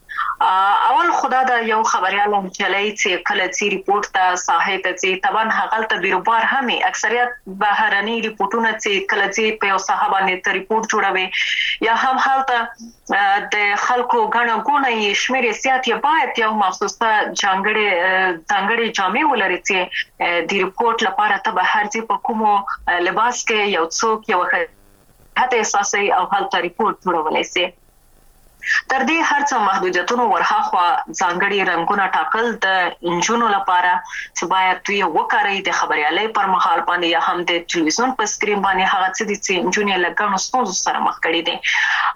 اول خدا دا یو خبريال چلای چې کله چې ریپورت ته ساحه ته چې طبعا هغه بیروبار همي اکثریت بهرني ریپورتونه چې کله چې په یو ساحه باندې ریپورت جوړوي یا هم حالت د خلکو غاڼه غونه شمیر سیات یې باید یو مخصوصه ځانګړي ځانګړي جامع ولري چې د ریپورت لپاره ته به هر ځای په کومو لباس کې یو څوک یو حتی اساسي او حالت ریپورت جوړولای شي. تر دې هر څه محدودیتونو ورهاخوا ځانګړي رنگونه ټاکل د انجونو لپاره چې باید دوی وکړي د خبريالۍ پر مهال باندې یا هم د ټلویزیون په سکرین باندې هغه څه دي چې انجونې له ګڼو ستونزو سره مخ کړي دي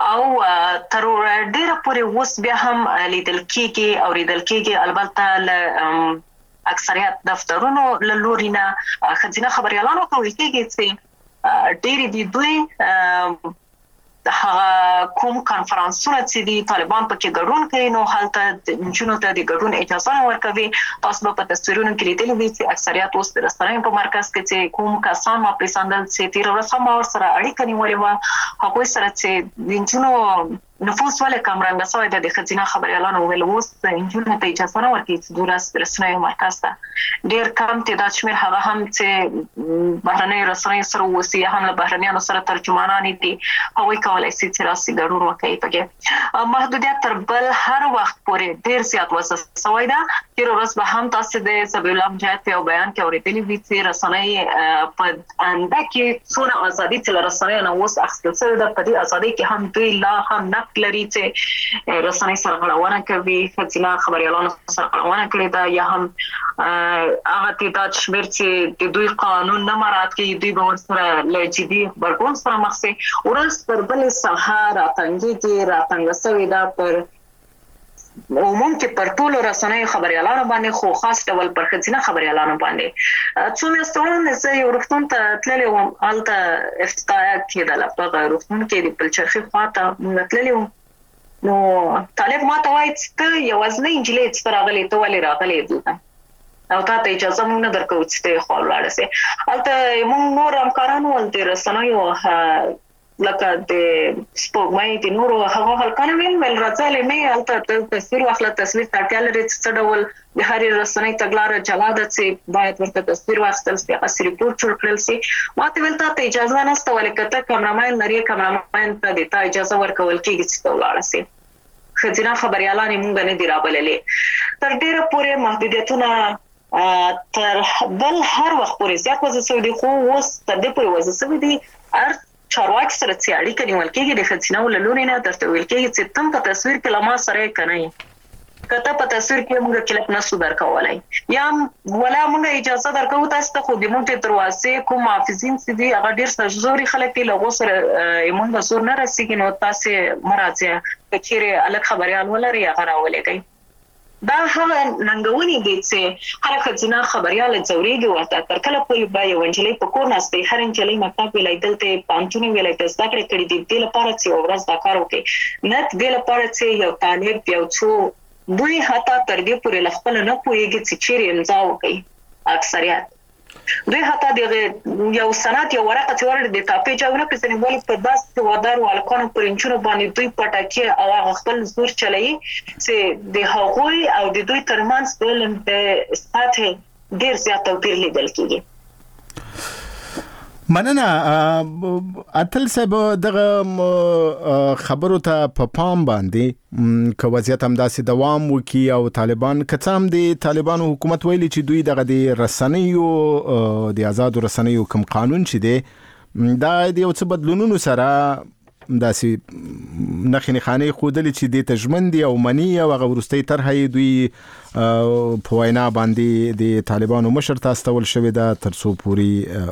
او تر ډیره پورې اوس بیا هم لیدل کېږي او لیدل کېږي البته له اکثریت دفترونو له لوري نه خځینه خبريالانو ته ویل کېږي چې ډېری دي دوی هغه کوم کانفرنسونه چې دي طالبان پکې ګډون کوي نو حالت انجونو ته د ګډون اجازه نه ورکوي. تاسو په تصویرونو کې لیدلی دي چې اکثریت اوس د رسنیو په مرکز کې چې کوم کسان ما پریساندل چې تیر ورځ هم اور سره اړیکه نیولې و هغه سره چې د انجونو نفوس ولې کم رنګ سوی د خزینه خبريالانو ویل اوس انجونو ته اجازه نه ورکوي چې دوی رسنیو مرکز ته ډېر کم تعداد شمیر هغه هم چې بهرنۍ رسنۍ سره وسی هم له بهرنیانو سره ترجمانان دي هغوی کولای شي چې راسي ګډون وکړي. پکې محدودیت تر بل هر وخت پورې ډېر زیات وسه سوی ده. تیر ورځ به هم تاسو د سبیل الله مجاهد په بیان کې اورېدلی وي چې رسنۍ په انده کې څونه ازادي چې رسنۍ نه اوس اخیستل شوې ده په دې ازادي کې هم دوی لا هم نه لري چې رسنۍ سره غړونه کوي خځینه خبريالانو سره غړونه کړې ده یا هم هغه تعداد شمیر چې د دوی قانون نه مراعات کوي دوی به ورسره له جدي خبرګون سره مخ شي. ورځ تر بلې سهار راتنګي کې راتنګ سوي ده پر عموم کې پر ټولو رسنیو خبريالانو باندې خو خاص ډول پر خځینه خبريالانو باندې څو میاشتې زه یو روغتون ته تللی وم هلته افتتاح کېدله په روغتون کې د پلچرخي خواته موږ تللی وم نو طالب ما ته وایي چې ته یوازینۍ نجلۍ چې ته راغلې ته ولې راغلې دلته او تا ته اجازه موږ نه درکوو چې ته خوا ولاړه سې. هلته موږ نور همکاران ول د رسنیو لکه د سپوږمۍ د نورو هغه هلکانو ویل ویل راځلې مې هلته تصویر واخله تصویر ته اړتیا لري چې څه ډول د هرې رسنۍ تګلاره جلا ده چې باید ورته تصویر واخیستل شي هغه ریپورټ جوړ کړل شي. ما ته ویل تا ته اجازه نشته ولې که ته کیمرامین لرې کیمرامین ته د تا اجازه ورکول کېږي چې ته ولاړه سې. ښځینه خبريالانې موږ نه دي رابللې. تر ډېره پورې محدودیتونه تر بل هر وخت پورې زیات وضع شوي دي خو اوس تر دې پورې وضع شوي دي هر چارواکي سره چې اړیکه نیول کېږي د ښځینهو له لوري نه درته ویل کېږي چې تم په تصویر کې له ما سره یې که نه یې که ته په تصویر کې موږ کلپ نشو درکولی یا ولا موږ اجازه درکوو تاسو ته خو د موږ د دروازې کوم محافظین چې دي هغه ډېر سرزوري خلک دي له هغو سره یې موږ زور نه رسېږي نو تاسې مه راځئ که چیرې هلک خبریال ولرئ هغه راولېږئ. دا هغه ننګونی دي چې هر خزینه خبريال ځوريږي ورته تر کله په بای ونجلې په کور نسته هر انجلې مکتب ویلای دلته پانتونی ویلای د زده کړې کړې دي د لپاره چې ورځ دا کار وکړي نه د لپاره چې یو طالب یو څو دوی هتا تر دې پورې لخپل نه پويږي چې چیرې امضا وکړي اکثریت دوی هتا د یو سند یو ورقه چې ورته د ټاپې جوړه کړي ولې په داس ودار والکانو پرنچونو باندې دوی پټاکي او هغه خپل زور چلایي چې د هغوی او د دوی ترمنځ د سطح ډیر زیات توپیر لیدل کیږي. مننه اتل صاحب دغه خبرو ته په پام باندې که وضعیت هم داسې دوام وکي او طالبان کڅام دي طالبانو حکومت ویلي چې دوی دغه د رسنیو د آزاد رسنیو کوم قانون چې دی دا د یو څه بدلونونو سره داسې نخنې خانه خودلی چې د تجمندي او منی او غورستي طرحه دوی په وینا باندې د طالبانو مشر تاستول شوی دا ترڅو پوری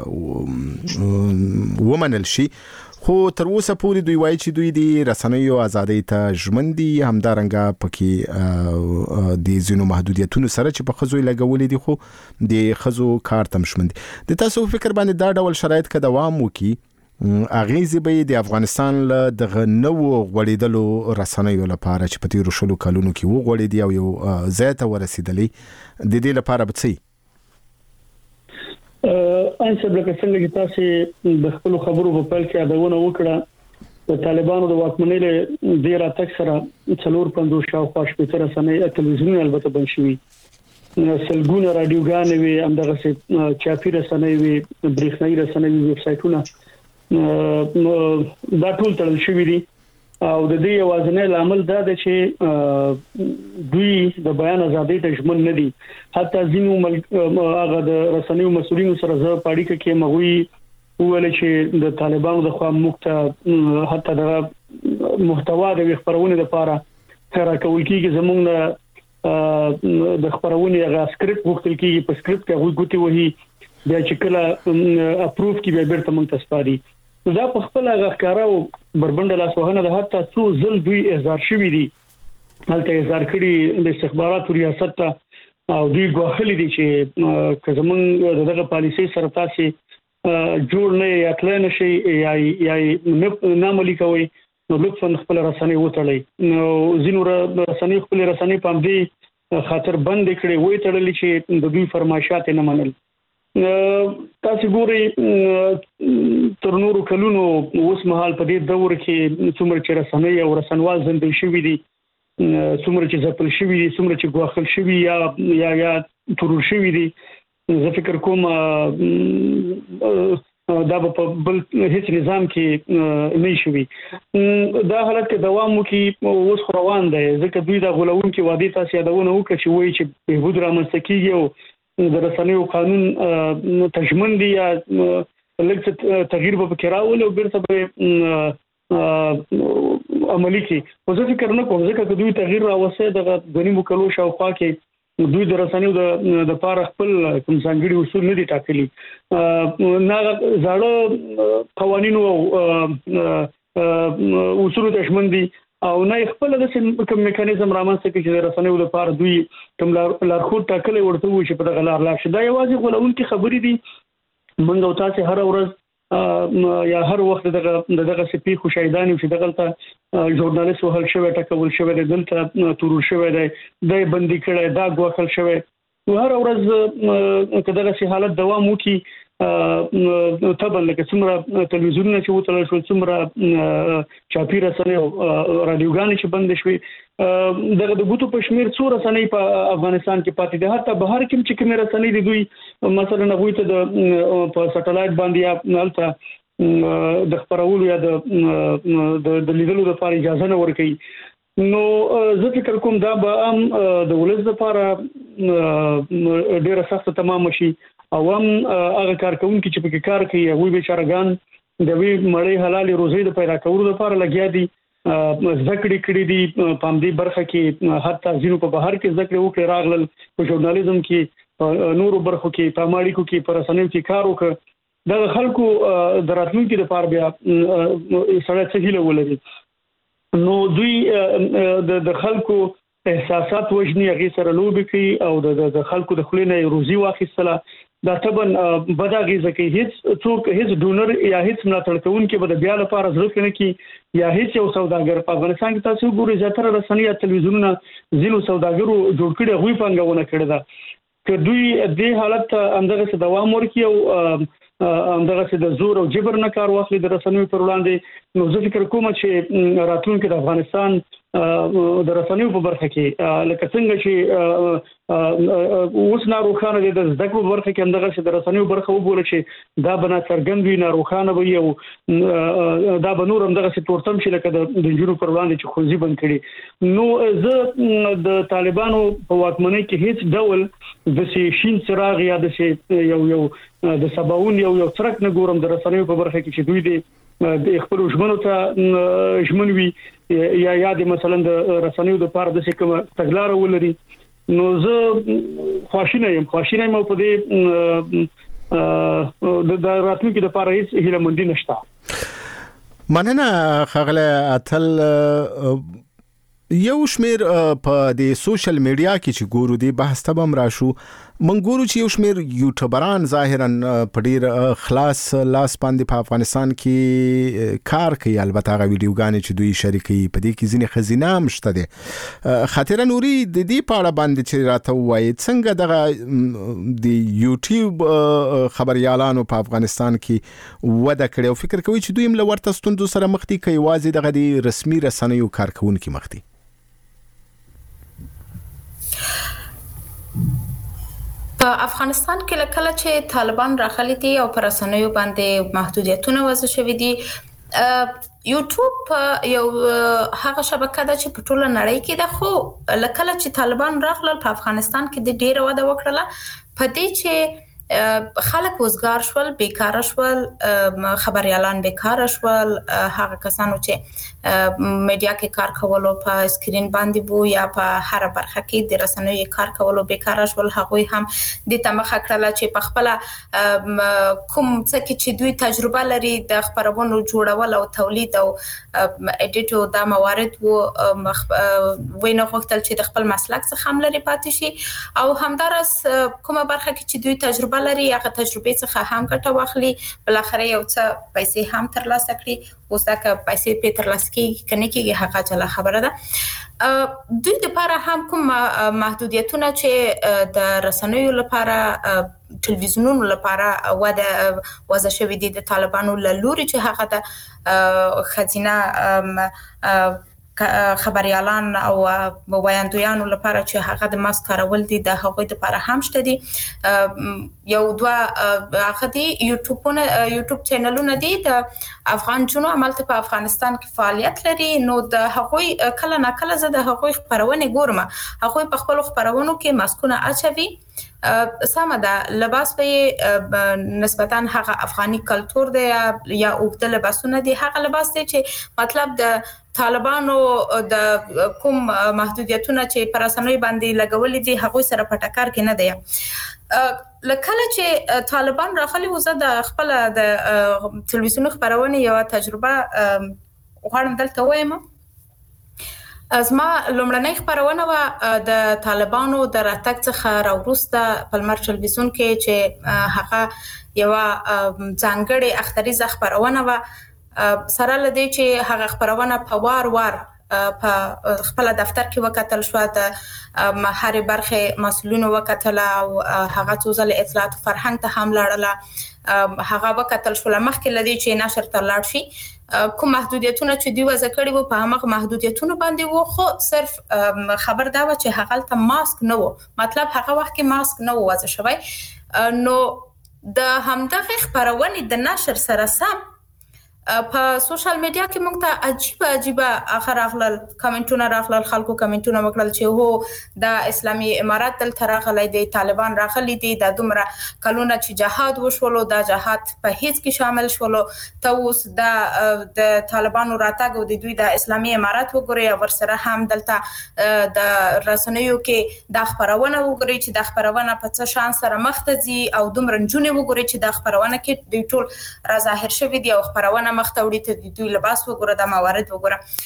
ومنل شي خو تر اوسه پوری دوی وایي چې دوی د رسنیو ازادۍ ته ژمندي همدارنګه پکې د زینو محدودیتونو سره چې په خزو لګولې دي خو د خزو کار تم ژمندي د تاسو فکر باندې دا ډول شرایط کې دوام وکي اغیزه به د افغانستان له دغه نو غوړیدلو رسنیو لپاره چې په تیرو شلو کلونو کې وغوړیدي او یو زیاته ورسېدلې د دې لپاره به څه ان څه بلکې څنګه چې تاسو د خپل خبرو په پیل کې یادونه وکړه د طالبانو د واکمنۍ له ډیر اتک سره څلور پنځوس شاوخوا شپږ رسنۍ تلویزیون البته بنشوي سلګونه رادیوګانې وي همدغه څه چاپی رسنۍ وي برېښنايي رسنۍ ویب سایټونه دا ټول تړل شوی دي او د دې یوازنی عامل دا دی چې دوی د بیان ازادۍ ته ژمن نه دي حتی ځینو هغه د رسنیو مسؤلینو سره زه پاړیکه کې مغوي ویل چې د طالبانو د خوا مخته حتی د محتوا د خبرونه لپاره سره کول کېږي زمونږ د خبرونه غا سکرپټ وختل کېږي په سکرپټ کې هغه ګوتې وਹੀ بیا چې کله اپروف کې به بیرته مونږ تسپاري دا په خپل غاکاراو بربند لاسوهنه د حتی څو ځل دوی احضار شوی دي هلته احضار کړي د استخباراتو ریاست ته او دوی غوښلي دي چې که زمونږ دغه پالیسي سره تاسو جوړ نه یا تل نه شي یا یا نه عملي کوي نو لطفا خپل رسنۍ وټړي نو زینو رسنۍ خپل رسنۍ پام دی خاطر بند کړي وې تړلې چې د دوی فرمایشات نه منل تاسو ګوري تر نورو کلونو اوس مهال په دې دور کې څومره چې رسنۍ او رسنوال زندل شوی دي څومره چې ځپل شوی دي څومره چې غوښل شوی یا یا یا تورور شوی دي زه فکر کوم دا په بل هیڅ نظام کې نه شوی دا حالت کې دوام وکي اوس روان دی ځکه دوی د غلوون کې وادي تاسو یادونه وکړي چې وایي چې په بودره مسکیږي او د رسنیو قانون تجمندي یا لږ تغییر به کراول او بیرته به عملی کی خو زه فکر نه کوم ځکه دوی تغییر راوسته د غنی مکلو شاوخوا کې دوی د رسنیو د د پاره خپل کوم ځانګړي اصول نه دي ټاکلي نه زاړه قوانینو او اصول تجمندي او نه خپل د کوم میکانیزم رامنځته کوي چې رسنیو لپاره دوی کوم لارښود ټاکلي ورته وي چې په دغه لار لاړ شي دا یوازې غولونکي خبرې دي موږ او تاسو هر ورځ یا هر وخت دغه دغه سپي خوشایدانې چې دغه ته ژورنالیست وهل شوی ټاکول شوی دی دلته تورور شوی دی د بندي کړه دا غوښل شوی نو هر ورځ کله چې حالت دوام وکي طبعا لکه څومره تلویزیونونه چې وتل شو څومره چاپی رسنۍ او رادیوګانې چې بند شوي دغه د ګوتو په شمیر څو رسنۍ په افغانستان کې پاتې دي حتی بهر کې چې کوم رسنۍ دي دوی مثلا هغوی ته د په سټلایټ باندې یا البته د خبرولو یا د د لیدلو لپاره اجازه نه ورکړي نو زه فکر کوم دا به ام د ولز لپاره ډیره سخت تمام شي او هم هغه کارکونکي چې په کار کوي هغه بیچارهګان د وی مړی حلال روزي د پیدا کولو لپاره لګیا دي ذکر کړي دي پام دي برخه کې حتی ځینو په بهر کې ذکر وکړي راغلل په ژورنالیزم کې نورو برخو کې په ماړیکو کې پر رسنیو کې کار وکړ د خلکو دراتلونکو لپاره بیا سره څه هیله ولري نو دوی د خلکو احساسات وجني هغه سره لوبي کوي او د خلکو د خلینې روزي واخیستله دا تبن بداګي ځکه هیڅ څوک هیڅ ډونر یا هیڅ ملاتړ کوونکی به د بیا لپاره ضرورت نه کی یا هیڅ یو سوداګر په افغانستان کې تاسو ګورئ زیاتره رسنۍ یا تلویزیونونه ځینو سوداګرو جوړ کړي غوي پنګونه کړي دا که دوی د حالت اندغه څه دوام ورکړي او اندغه څه د زور او جبر نه کار واخلي د رسنیو پر وړاندې نو زه فکر کوم چې راتلونکي د افغانستان د رسنیو په برخه کې لکه څنګه چې اوس ناروخانه د زده کړو برخه کې اندغه څه د رسنیو برخه وګورئ چې دا بنا څرګند وي ناروخانه وي او دا به نور اندغه څه تورتم چې لکه د جنونو پر وړاندې چې خوځي بند کړي نو زه د طالبانو په واکمنۍ کې هیڅ ډول د شین څراغ یا د یو یو د سباون یو یو څرک نه ګورم د رسنیو په برخه کې چې دوی د خپل ژمنو ته ژمن وي یا یا د مثلا د رسنیو د پاره د کوم تګلار ولري نو زه خواشینه یم خواشینه یم په دې د راتلونکي د پاره هیڅ هیله مندي نشته. مننه خغله اتل یو شمیر په د سوشل میډیا کې چې ګورو دی بحث ته هم راشو من ګورو چې یو شمیر یوټیوبران ظاهرا په ډیر خلاص لاس باندې په افغانستان کې کار کوي البته غو ویډیوګانې چې دوی شریکي په دې کې ځینې خزینه هم شته دي خاطر نوري د دې پاړه باندې چې راته وایي څنګه دغه د یوټیوب خبريالانو په افغانستان کې وده کړي او فکر کوي چې دوی هم لورته ستوندو سره مخ دي کوي واځي دغه د رسمي رسنیو کارکونکو مخ دي. په افغانستان کې کله چې طالبان راغلي دي او پر رسنیو باندې محدودیتونه وضع شوي دي یوټیوب یو هغه شبکه ده چې په ټوله نړۍ کې ده خو لکه چې طالبان راغلل په افغانستان کې د ډیره وده وکړه په دې چې خلک وزګار شول بیکاره شول خبريالان بیکاره شول هغه کسانو چې میډیا کې کار کولو په سکرین باندې وو یا په هر برخه کې د رسنیو کار کولو بیکاره شول هغه هم د تمخه کړل چې په خپل کوم څه کې چې دوی تجربه لري د خبرونو جوړول او تولید او اډیټو د موارد وو وینه وختل چې د خپل مسلک څخه هم لري پاتې شي او همدارس کومه برخه کې چې دوی تجربه لري هغه تجربې څخه هم ګټه واخلي بل اخر یو څه پیسې هم ترلاسه کړي اوس دا که پیسې په ترلاسه کې کنه کې هغه چلا خبره ده دوی د لپاره هم کوم محدودیتونه چې د رسنیو لپاره تلویزیونونو لپاره وده وضع شوی دي د طالبانو لوري چې هغه د خزینه خبريالان او وایاندویانو لپاره چې هغه د ماسک کارول دي د هغوی لپاره هم شته دي یو دوا هغه دي یوټیوبونه یوټیوب چینلونه دي د افغان جنو عملته په افغانستان کې فعالیت لري نو د هغوی کله نه کله زه د هغوی خبرونه ګورم هغوی په خپل خبرونو کې ماسکونه اچوي سمه ده لباس به نسبتاً هغه افغاني کلچر دی یا اوږده لباسونه دي هغه لباس دی چې مطلب د طالبانو د کوم محدودیتونه چې پر رسنیو باندې لګولې دي هغه سره په ټکر کې نه دی لکه چې طالبان راخلي وزه د خپل د تلویزیون خبرونه یو تجربه غواړم دلته وایم ازما لومړنۍ خبرونه و د طالبانو د راتګ څخه راوروسته په لمر تلویزیون کې چې هغه یو ځانګړي اختریزه خبرونه و سره لدی چې هغه خبرونه په وار وار په خپل دفتر کې وکتل شو د هر برخه مسؤلینو وکتل او هغه توزل اطلاعات فرهنګ ته هم لاړله هغه وکتل شو لمخکې لدی چې نشر ته لاړ شي کوم محدودیتونه چې دی وځ کړی وو په هغه محدودیتونه باندې وو خو صرف خبر دا و چې هغه ته ماسک نه وو مطلب هغه وخت کې ماسک نه وځ شوی نو د همدغه خبرونه د نشر سره سم په سوشل میډیا کې موږ ته عجیب عجیب اخر اخلل کمنټونه راغلل خلکو کمنټونه وکړل چې هو د اسلامي امارات تل تراغلي دي طالبان راغلي دي د دومره کلونه چې جهاد وشولو د جهاد په هیڅ کې شامل شولو ته اوس د د طالبانو راتګ او د دوی د اسلامي امارات وګوري او ورسره هم دلته د رسنیو کې د خبرونه وګوري چې د خبرونه په څه شان سره مختزي او دومره جنونه وګوري چې د خبرونه کې د ټول را ظاهر شوی دي او خبرونه مخته وړي ته دوی لباس وګوره د موارد وګوره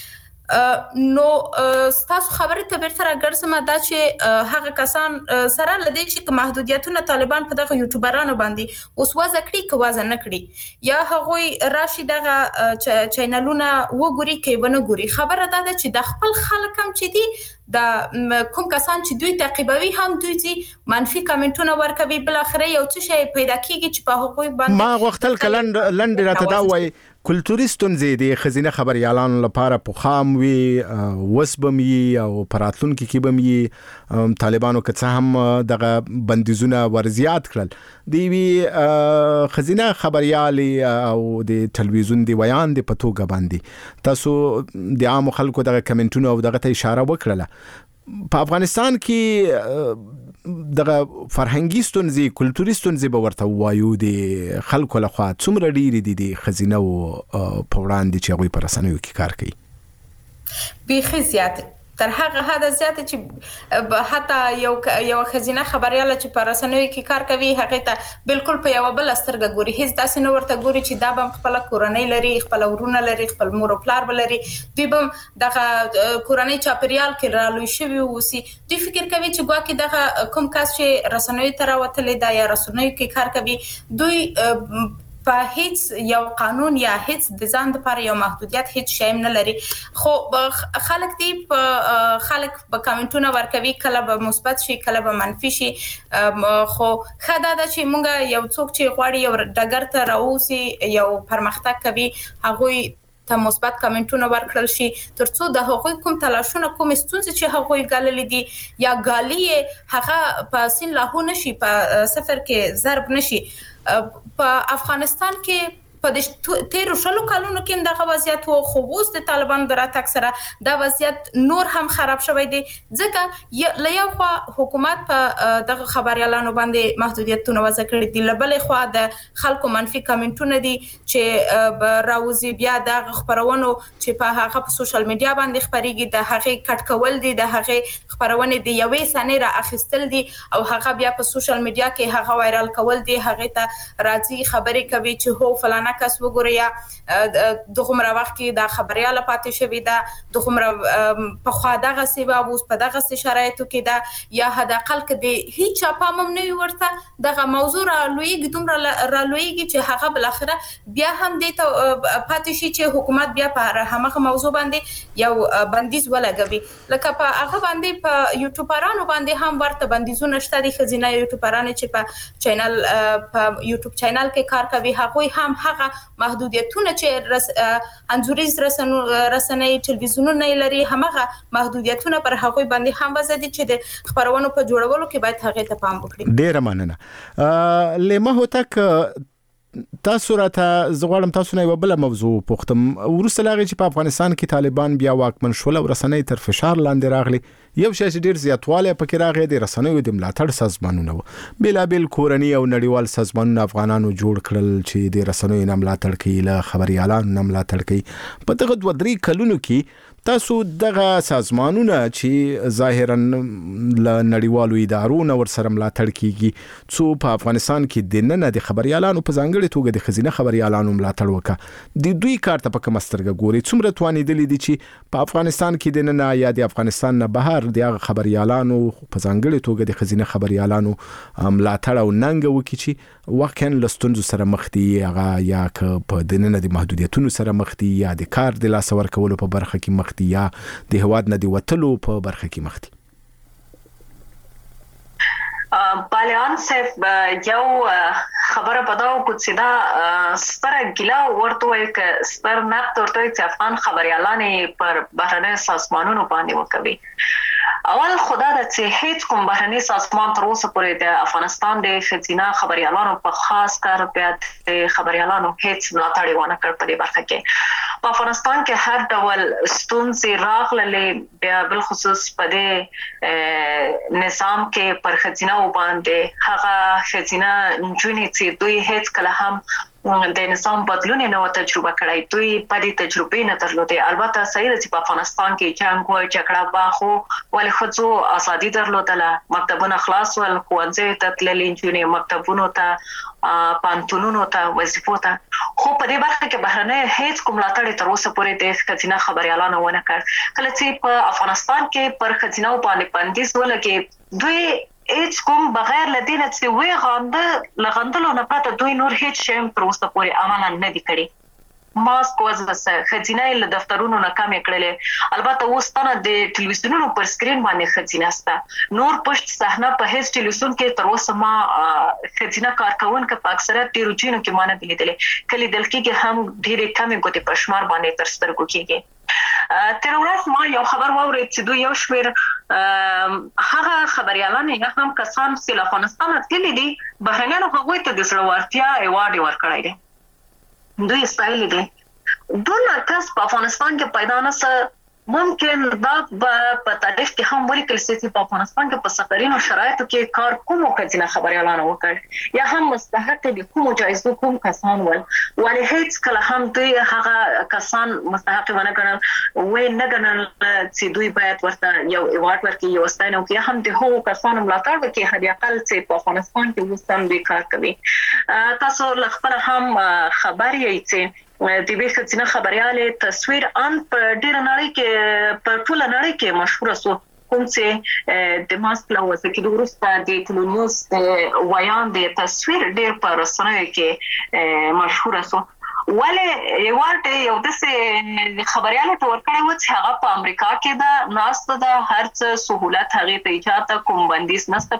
نو تاسو خبره ته بیرته راګرځم دا چې هغه کسان سره لدی چې محدودیتونه طالبان په دغه یوټیوبرانو باندې اوس وځ کړی کوازه نه کړی یا هغه راشي دغه چینلونه وګوري کې ونه ګوري خبره دا ده چې د خپل خلک هم چې دي د کوم کسان چې دوی تعقیبوي هم دوی چې منفي کمنټونه ورکوي بل اخر یو څه شی پیدا کیږي چې په هغه باندې ما وختل کلند لند راته دا وای کلتورستون زیدي خزینه خبريالانو لپاره پوخام وی وسبمي او پراتلونکو کې بمي طالبانو که څه هم دغه بندیزونه ورزيات کړل دی وی خزینه خبريالي او د ټلویزیون دی ویان دی پتوګه باندې تاسو د عام خلکو دغه کمنټونو او دغه ته اشاره وکړه په افغانستان کې دغه فرهنګي ستونزې کلتوري ستونزې به ورته وایو د خلکو لخوا څومره ډېرې دي د خزینه او په وړاندې چې هغوی په رسنیو کې کار کوي بیخي زیات تر هغه حد زیات چې حتی یو یو خزینه خبرياله چې په رسنیو کې کار کوي هغه ته بالکل په یو بل سترګه ګوري هیڅ داسې نه ورته ګوري چې دا به خپل کورنۍ لري خپل ورونه لري خپل مور او پلار لري دوی به دغه کورنۍ چاپریال کې رالوي شوی وسی دوی فکر کوي چې ګواکې دغه کوم کس چې رسنیو ته راوتلې دا یا رسنیو کې کار کوي دوی په هیڅ یو قانون یا هیڅ د ځان لپاره یو محدودیت هیڅ شی نه لري خو خلک دی په خلک په کمنټونه ورکوي کله به مثبت شي کله به منفي شي خو خدا دا چې مونږ یو څوک چې غواړي یو ډګر ته راوځي یو پرمختګ کوي هغه ته مثبت کمنټونه ورکړل شي ترڅو د هغوی کوم تلاشونه کوم ستونزې چې هغوی ګاللې دي یا ګالي هغه په سین لاهو نشي په سفر کې ضرب نشي په افغانستان کې په د تیر شلو کلونو کې دغه وضعیت وو خو اوس د طالبانو د راتګ سره دا وضعیت نور هم خراب شوی دی ځکه له یو خوا حکومت په دغه خبريالانو باندې محدودیتونه وضع کړي دي لبلې خوا د خلکو منفي کمنټونه دي چې راوځي بیا د خبرونو چې په هغه په سوشل میډیا باندې خبريږي د هغه کټ کول دي د هغه خبرونه دی یوې سنې را اخیستل دي او هغه بیا په سوشل میډیا کې هغه وایرال کول دي هغه ته راځي خبرې کوي چې هو فلانه کس وګوري یا دغه وخت کې دا خبرياله پاتې شوی دا دغه په خوا دغه سیبا اوس په دغه شرایطو کې دا یا حد اقل کې هیڅ پام هم نه ورته دغه موضوع را لویږي دومره را لویږي چې هغه بل اخره بیا هم د پاتې شي چې حکومت بیا په هغه موضوع باندې یو بندیز ولګوي لکه په هغه باندې په یوټیوبرانو باندې هم ورته بندیزونه شته د خزینه یوټیوبرانو چې په چینل په یوټیوب چینل کې کار کوي هغه هم هغه محدودیتونه چې رس انزوريز رسنو رسنۍ ټلویزیونونه لري همغه محدودیتونه پر هغه باندې هم وزدي چې د خبرونو په جوړولو کې باید هغه ته پام وکړي ډیر مننه لمه هوتک تاسو راته زغړم تاسو نه وبله موضوع پختم ورسره لاغي چې په افغانستان کې طالبان بیا واکمن شول او رسنۍ تر فشار لاندې راغلي یو شی چې ډیر زیاتواله پکې راغی د رسنیو د ملاتړ سازمانونو بلا بل کورنی او نړیوال سازمانونو افغانانو جوړ کړل چې د رسنیو نه ملاتړ کوي له خبريالانو نه ملاتړ کوي په دغه دوه درې کلونو کې تاسو دغه سازمانونه چې ظاهرا له نړیوالو ادارو نه ورسره ملاتړ کیږي څو په افغانستان کې د نن د خبريالانو په ځانګړي توګه د خزینه خبريالانو ملاتړ وکړه د دوی کار ته په کوم سترګه ګوري څومره توانې دي چې په افغانستان کې د نن یا د افغانستان نه بهر د خبريالانو په ځانګړي توګه د خزینه خبريالانو ملاتړ او ننګ وکړي چې واقعا لستونزو سره مخ دي هغه یا په د نن د محدودیتونو سره مخ دي یا د کار د لاس ورکولو په برخه کې مخ دي یا د هواد نه دی وتلو په برخه کې مخ دي بالیان صاحب یو خبره پداو کو چې دا ستره ګلا ورته وای ک ستر نقد ورته چې افغان خبريالانه پر بهرنۍ سازمانونو باندې وکوي اول خدا د چې هیڅ کوم بهرنۍ سازمان تر اوسه پورې د افغانستان د خزینه خبريالانو په خاص کار بیا د خبريالانو هیڅ ملاتړ ونه کړ په دې برخه کې په افغانستان کې هر ډول ستونزې راغللې بیا بل خصوص په دې نظام کې پر خزینه باندې هغه خزینه جونې چې دوی هیڅ کله هم د نظام بدلون نه تجربه کړای دوی په دې تجربې نه درلوده. البته صحیح ده چې په افغانستان کې جنگ او جګړه باخو ولې خځو ازادي درلودله، مکتبونه خلاص ول، ښوونځي ته تللې نجونې مکتبونو ته پانتونونو ته وظیفو ته، خو په دې برخه کې بهرنۍ هیڅ کوم ملاتړ تر اوسه پورې د خزینه خبريالانو ونه کړ. کله چې په افغانستان کې پر خزینه باندې بندیز ولګي دوی هیڅ کوم بغیر لدینه چې وی غاند لغندلو نه پاتې دوی نور هیڅ شی تر اوسه پورې عملا نه دي کړی. ماسک وزسه خزینه له دفترونو نه کم کړلې. البته اوس تنه د ټلویزیونونو پر سکرین باندې خزینه سته، نور پښت صحنه په هیڅ ټلویزیون کې تر اوسه ما خزینه کارکونکو په اکثره ټیروجینو کې مانه لیدلې، کله دل کې هم ډېرې کمې ګوتې په شمار باندې تر سترګو کېږي. تر ورځ ما یو خبر واورید چې دوی یو شمېر هغه خبريالان یا هم کسان چې له افغانستان تللي دي بهرنیانو هغوی ته د زړورتیا ایوارډ ورکړی دی. دوی ستایلی دي دونه کس په افغانستان کې پیدا نه سه ممکن دا په تاریخ کې هم ولیکل چې په افغانستان کې په سفرینو شرایطو کې کار کومو خزینه خبريالانو وکړ یا هم مستحق دي کومو جایزو کوم کسان ول ولې هیڅ کله هم دوی هغه کسان مستحق ونه ګڼل وې نه ګڼل چې دوی باید ورته یو ایوارډ ورکړي یو ستاینه وکړي هم د هغو کسانو ملاتړ وکړي هدي اقل چې په افغانستان کې وسم دوی کار کوي. تاسو له خپل هم خبر یې چې د دې خزینه خبرياله تصویر ان په ډیر نړۍ کې په ټول نړۍ کې مشهور سو کوم چې د ماسک له وسکې د ورسته د ټلونیوس ویان د تصویر ډیر په رسنیو کې مشهور سو. ولې ایوارډ یو د خبرياله تور کړی و چې هغه په امریکا کې دا ناست د هرڅ سہولت هغه ته ایجاد کوم بندیز نسته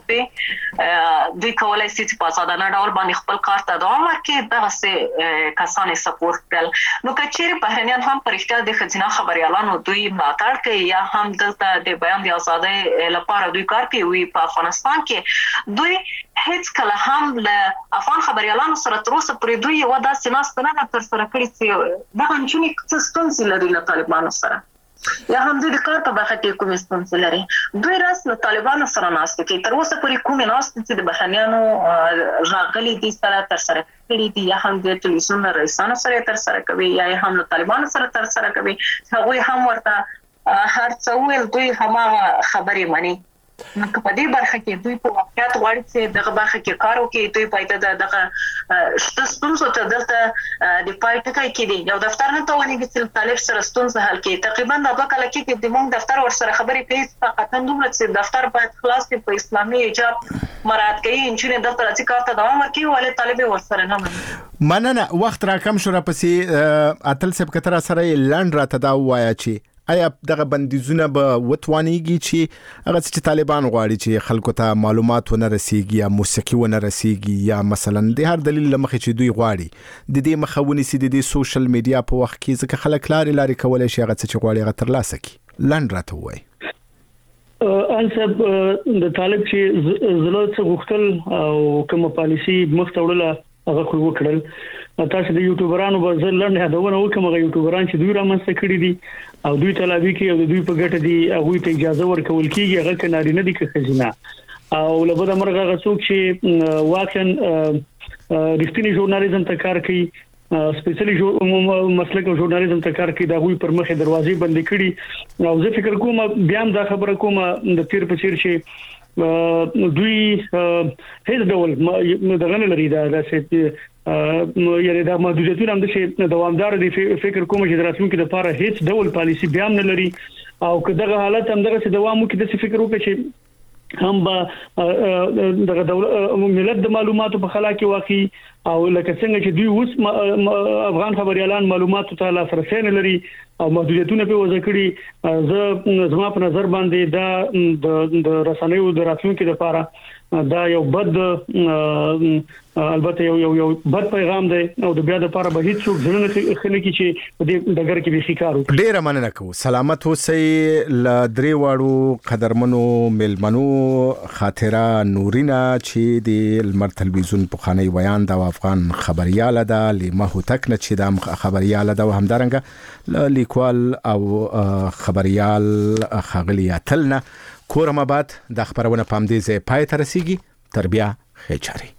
په دوی کولای شي چې په ساده ډول باندې خپل کار ته دوام ورکړي دغه څه کسانې سپورټ کړل. نو کچېر بهرنیان هم پرېښته د خزینه خبريالانو دوی ملاتړ کوي یا هم دلته د بیان د ازادۍ لپاره دوی کار کوي. په افغانستان کې دوی هیڅ کله هم له افغان خبريالانو سره تر اوسه پورې دوی یو داسې ناست نه تر سره کړی چې دا هنچونی څه ستونزې لري له طالبانو سره یا هم دوی د کار په برخه کې کومې ستونزې لري. دوی راس له طالبانو سره ناست کې تر اوسه پورې کومې ناست چې د بهرنیانو راغلي دي سره تر سره کړي دي یا هم د ټلویزیون رئیسانو سره تر سره کوي یا هم له طالبانو سره تر سره کوي. هغوی هم ورته هر څه ویل دوی هماغه خبرې مني. نو په دې برخه کې دوی په واقعیت غواړي چې دغه برخه کې کار وکړي. دوی پایته دغه ستونزو ته دلته د پایته کې دي یو دفتر نه توانېږي چې طالب سره ستونزه حل کړي. تقریبا د دوه کال کې د موږ دفتر ور سره خبرې کوي فقط دومره چې دفتر باید خلاص په اسلامي حجاب مراد کوي انچونه دفتر چې کار ته دوام ورکړي ولې طالب ور سره نه مني. مننه وخت را کم شو را پسې اتل سب کتره سره لاند را تدا وایا چې آیا دغه بندیزونه به وتوانیږي چې هغه چې طالبان غواړي چې خلکو ته معلومات ونه رسیږي یا موسیقي ونه رسیږي یا مثلا د هر دلیل لمخې چې دوی غواړي د دې مخاوني سي د دې سوشل میډیا په وخت کې ځکه خلک لاري لاري کولای شي هغه چې غواړي هغه ترلاسه کړي. لاند راته وای ان سب د طالب چې زلو څخه غوښتل او کوم پالیسی مختوړله هغه خو وکړل. تاسو د یوټیوبرانو په ځل لاندې هداونه وکم هغه یوټیوبران چې دوی رامنځته کړی دي او دوی تلابي کې او دوی په ګټه دي هغه ته اجازه ورکول کیږي هغه کناري نه دي که خزینه او لبد مرغه غڅوک چې واقعا رښتینی ژورنالیزم ته کار کوي سپیشلی جو مسلک ژورنالیزم ته کار کوي دا غوي پر مخه دروازې بند کړي او زه فکر کوم بیا هم دا خبره کوم د تیر په چیر چې دوی هیڅ ډول دغه نه لري دا چې یعنی دا محدودیتونه هم د شي دوامدار دي. فکر کوم چې راتلونکي د لپاره هیڅ ډول پالیسی بیا نه لري او که دغه حالت هم دغه دوام وکړي د فکر وکړي چې هم به دغه دولت ملت د معلوماتو په خلا کې واقعي او لکه څنګه چې دوی اوس افغان خبريالان معلوماتو ته لاسرسي نه لري او محدودیتونه په وځ کړي. زه زما په نظر باندې دا د رسنیو د راتلونکي لپاره دا یو بد البته یو یو یو بد پیغام دی او د بیا د لپاره به هیڅ څوک ځنه خنه کی چې د دګر کې به خکارو. ډیر مننه کوم. سلامت اوسئ. ل درې واړو قدرمنو ملمنو خاطره نورینا چې د لمر تلویزیون په خانه ویان د افغان خبرياله ده لمه هوتک نه چې د خبرياله ده همدارنګه لیکوال او خبريال خغلی اتلنه کورم آباد د خبرونه پام دې زه پای ترسيږي تر بیا خیر چاري.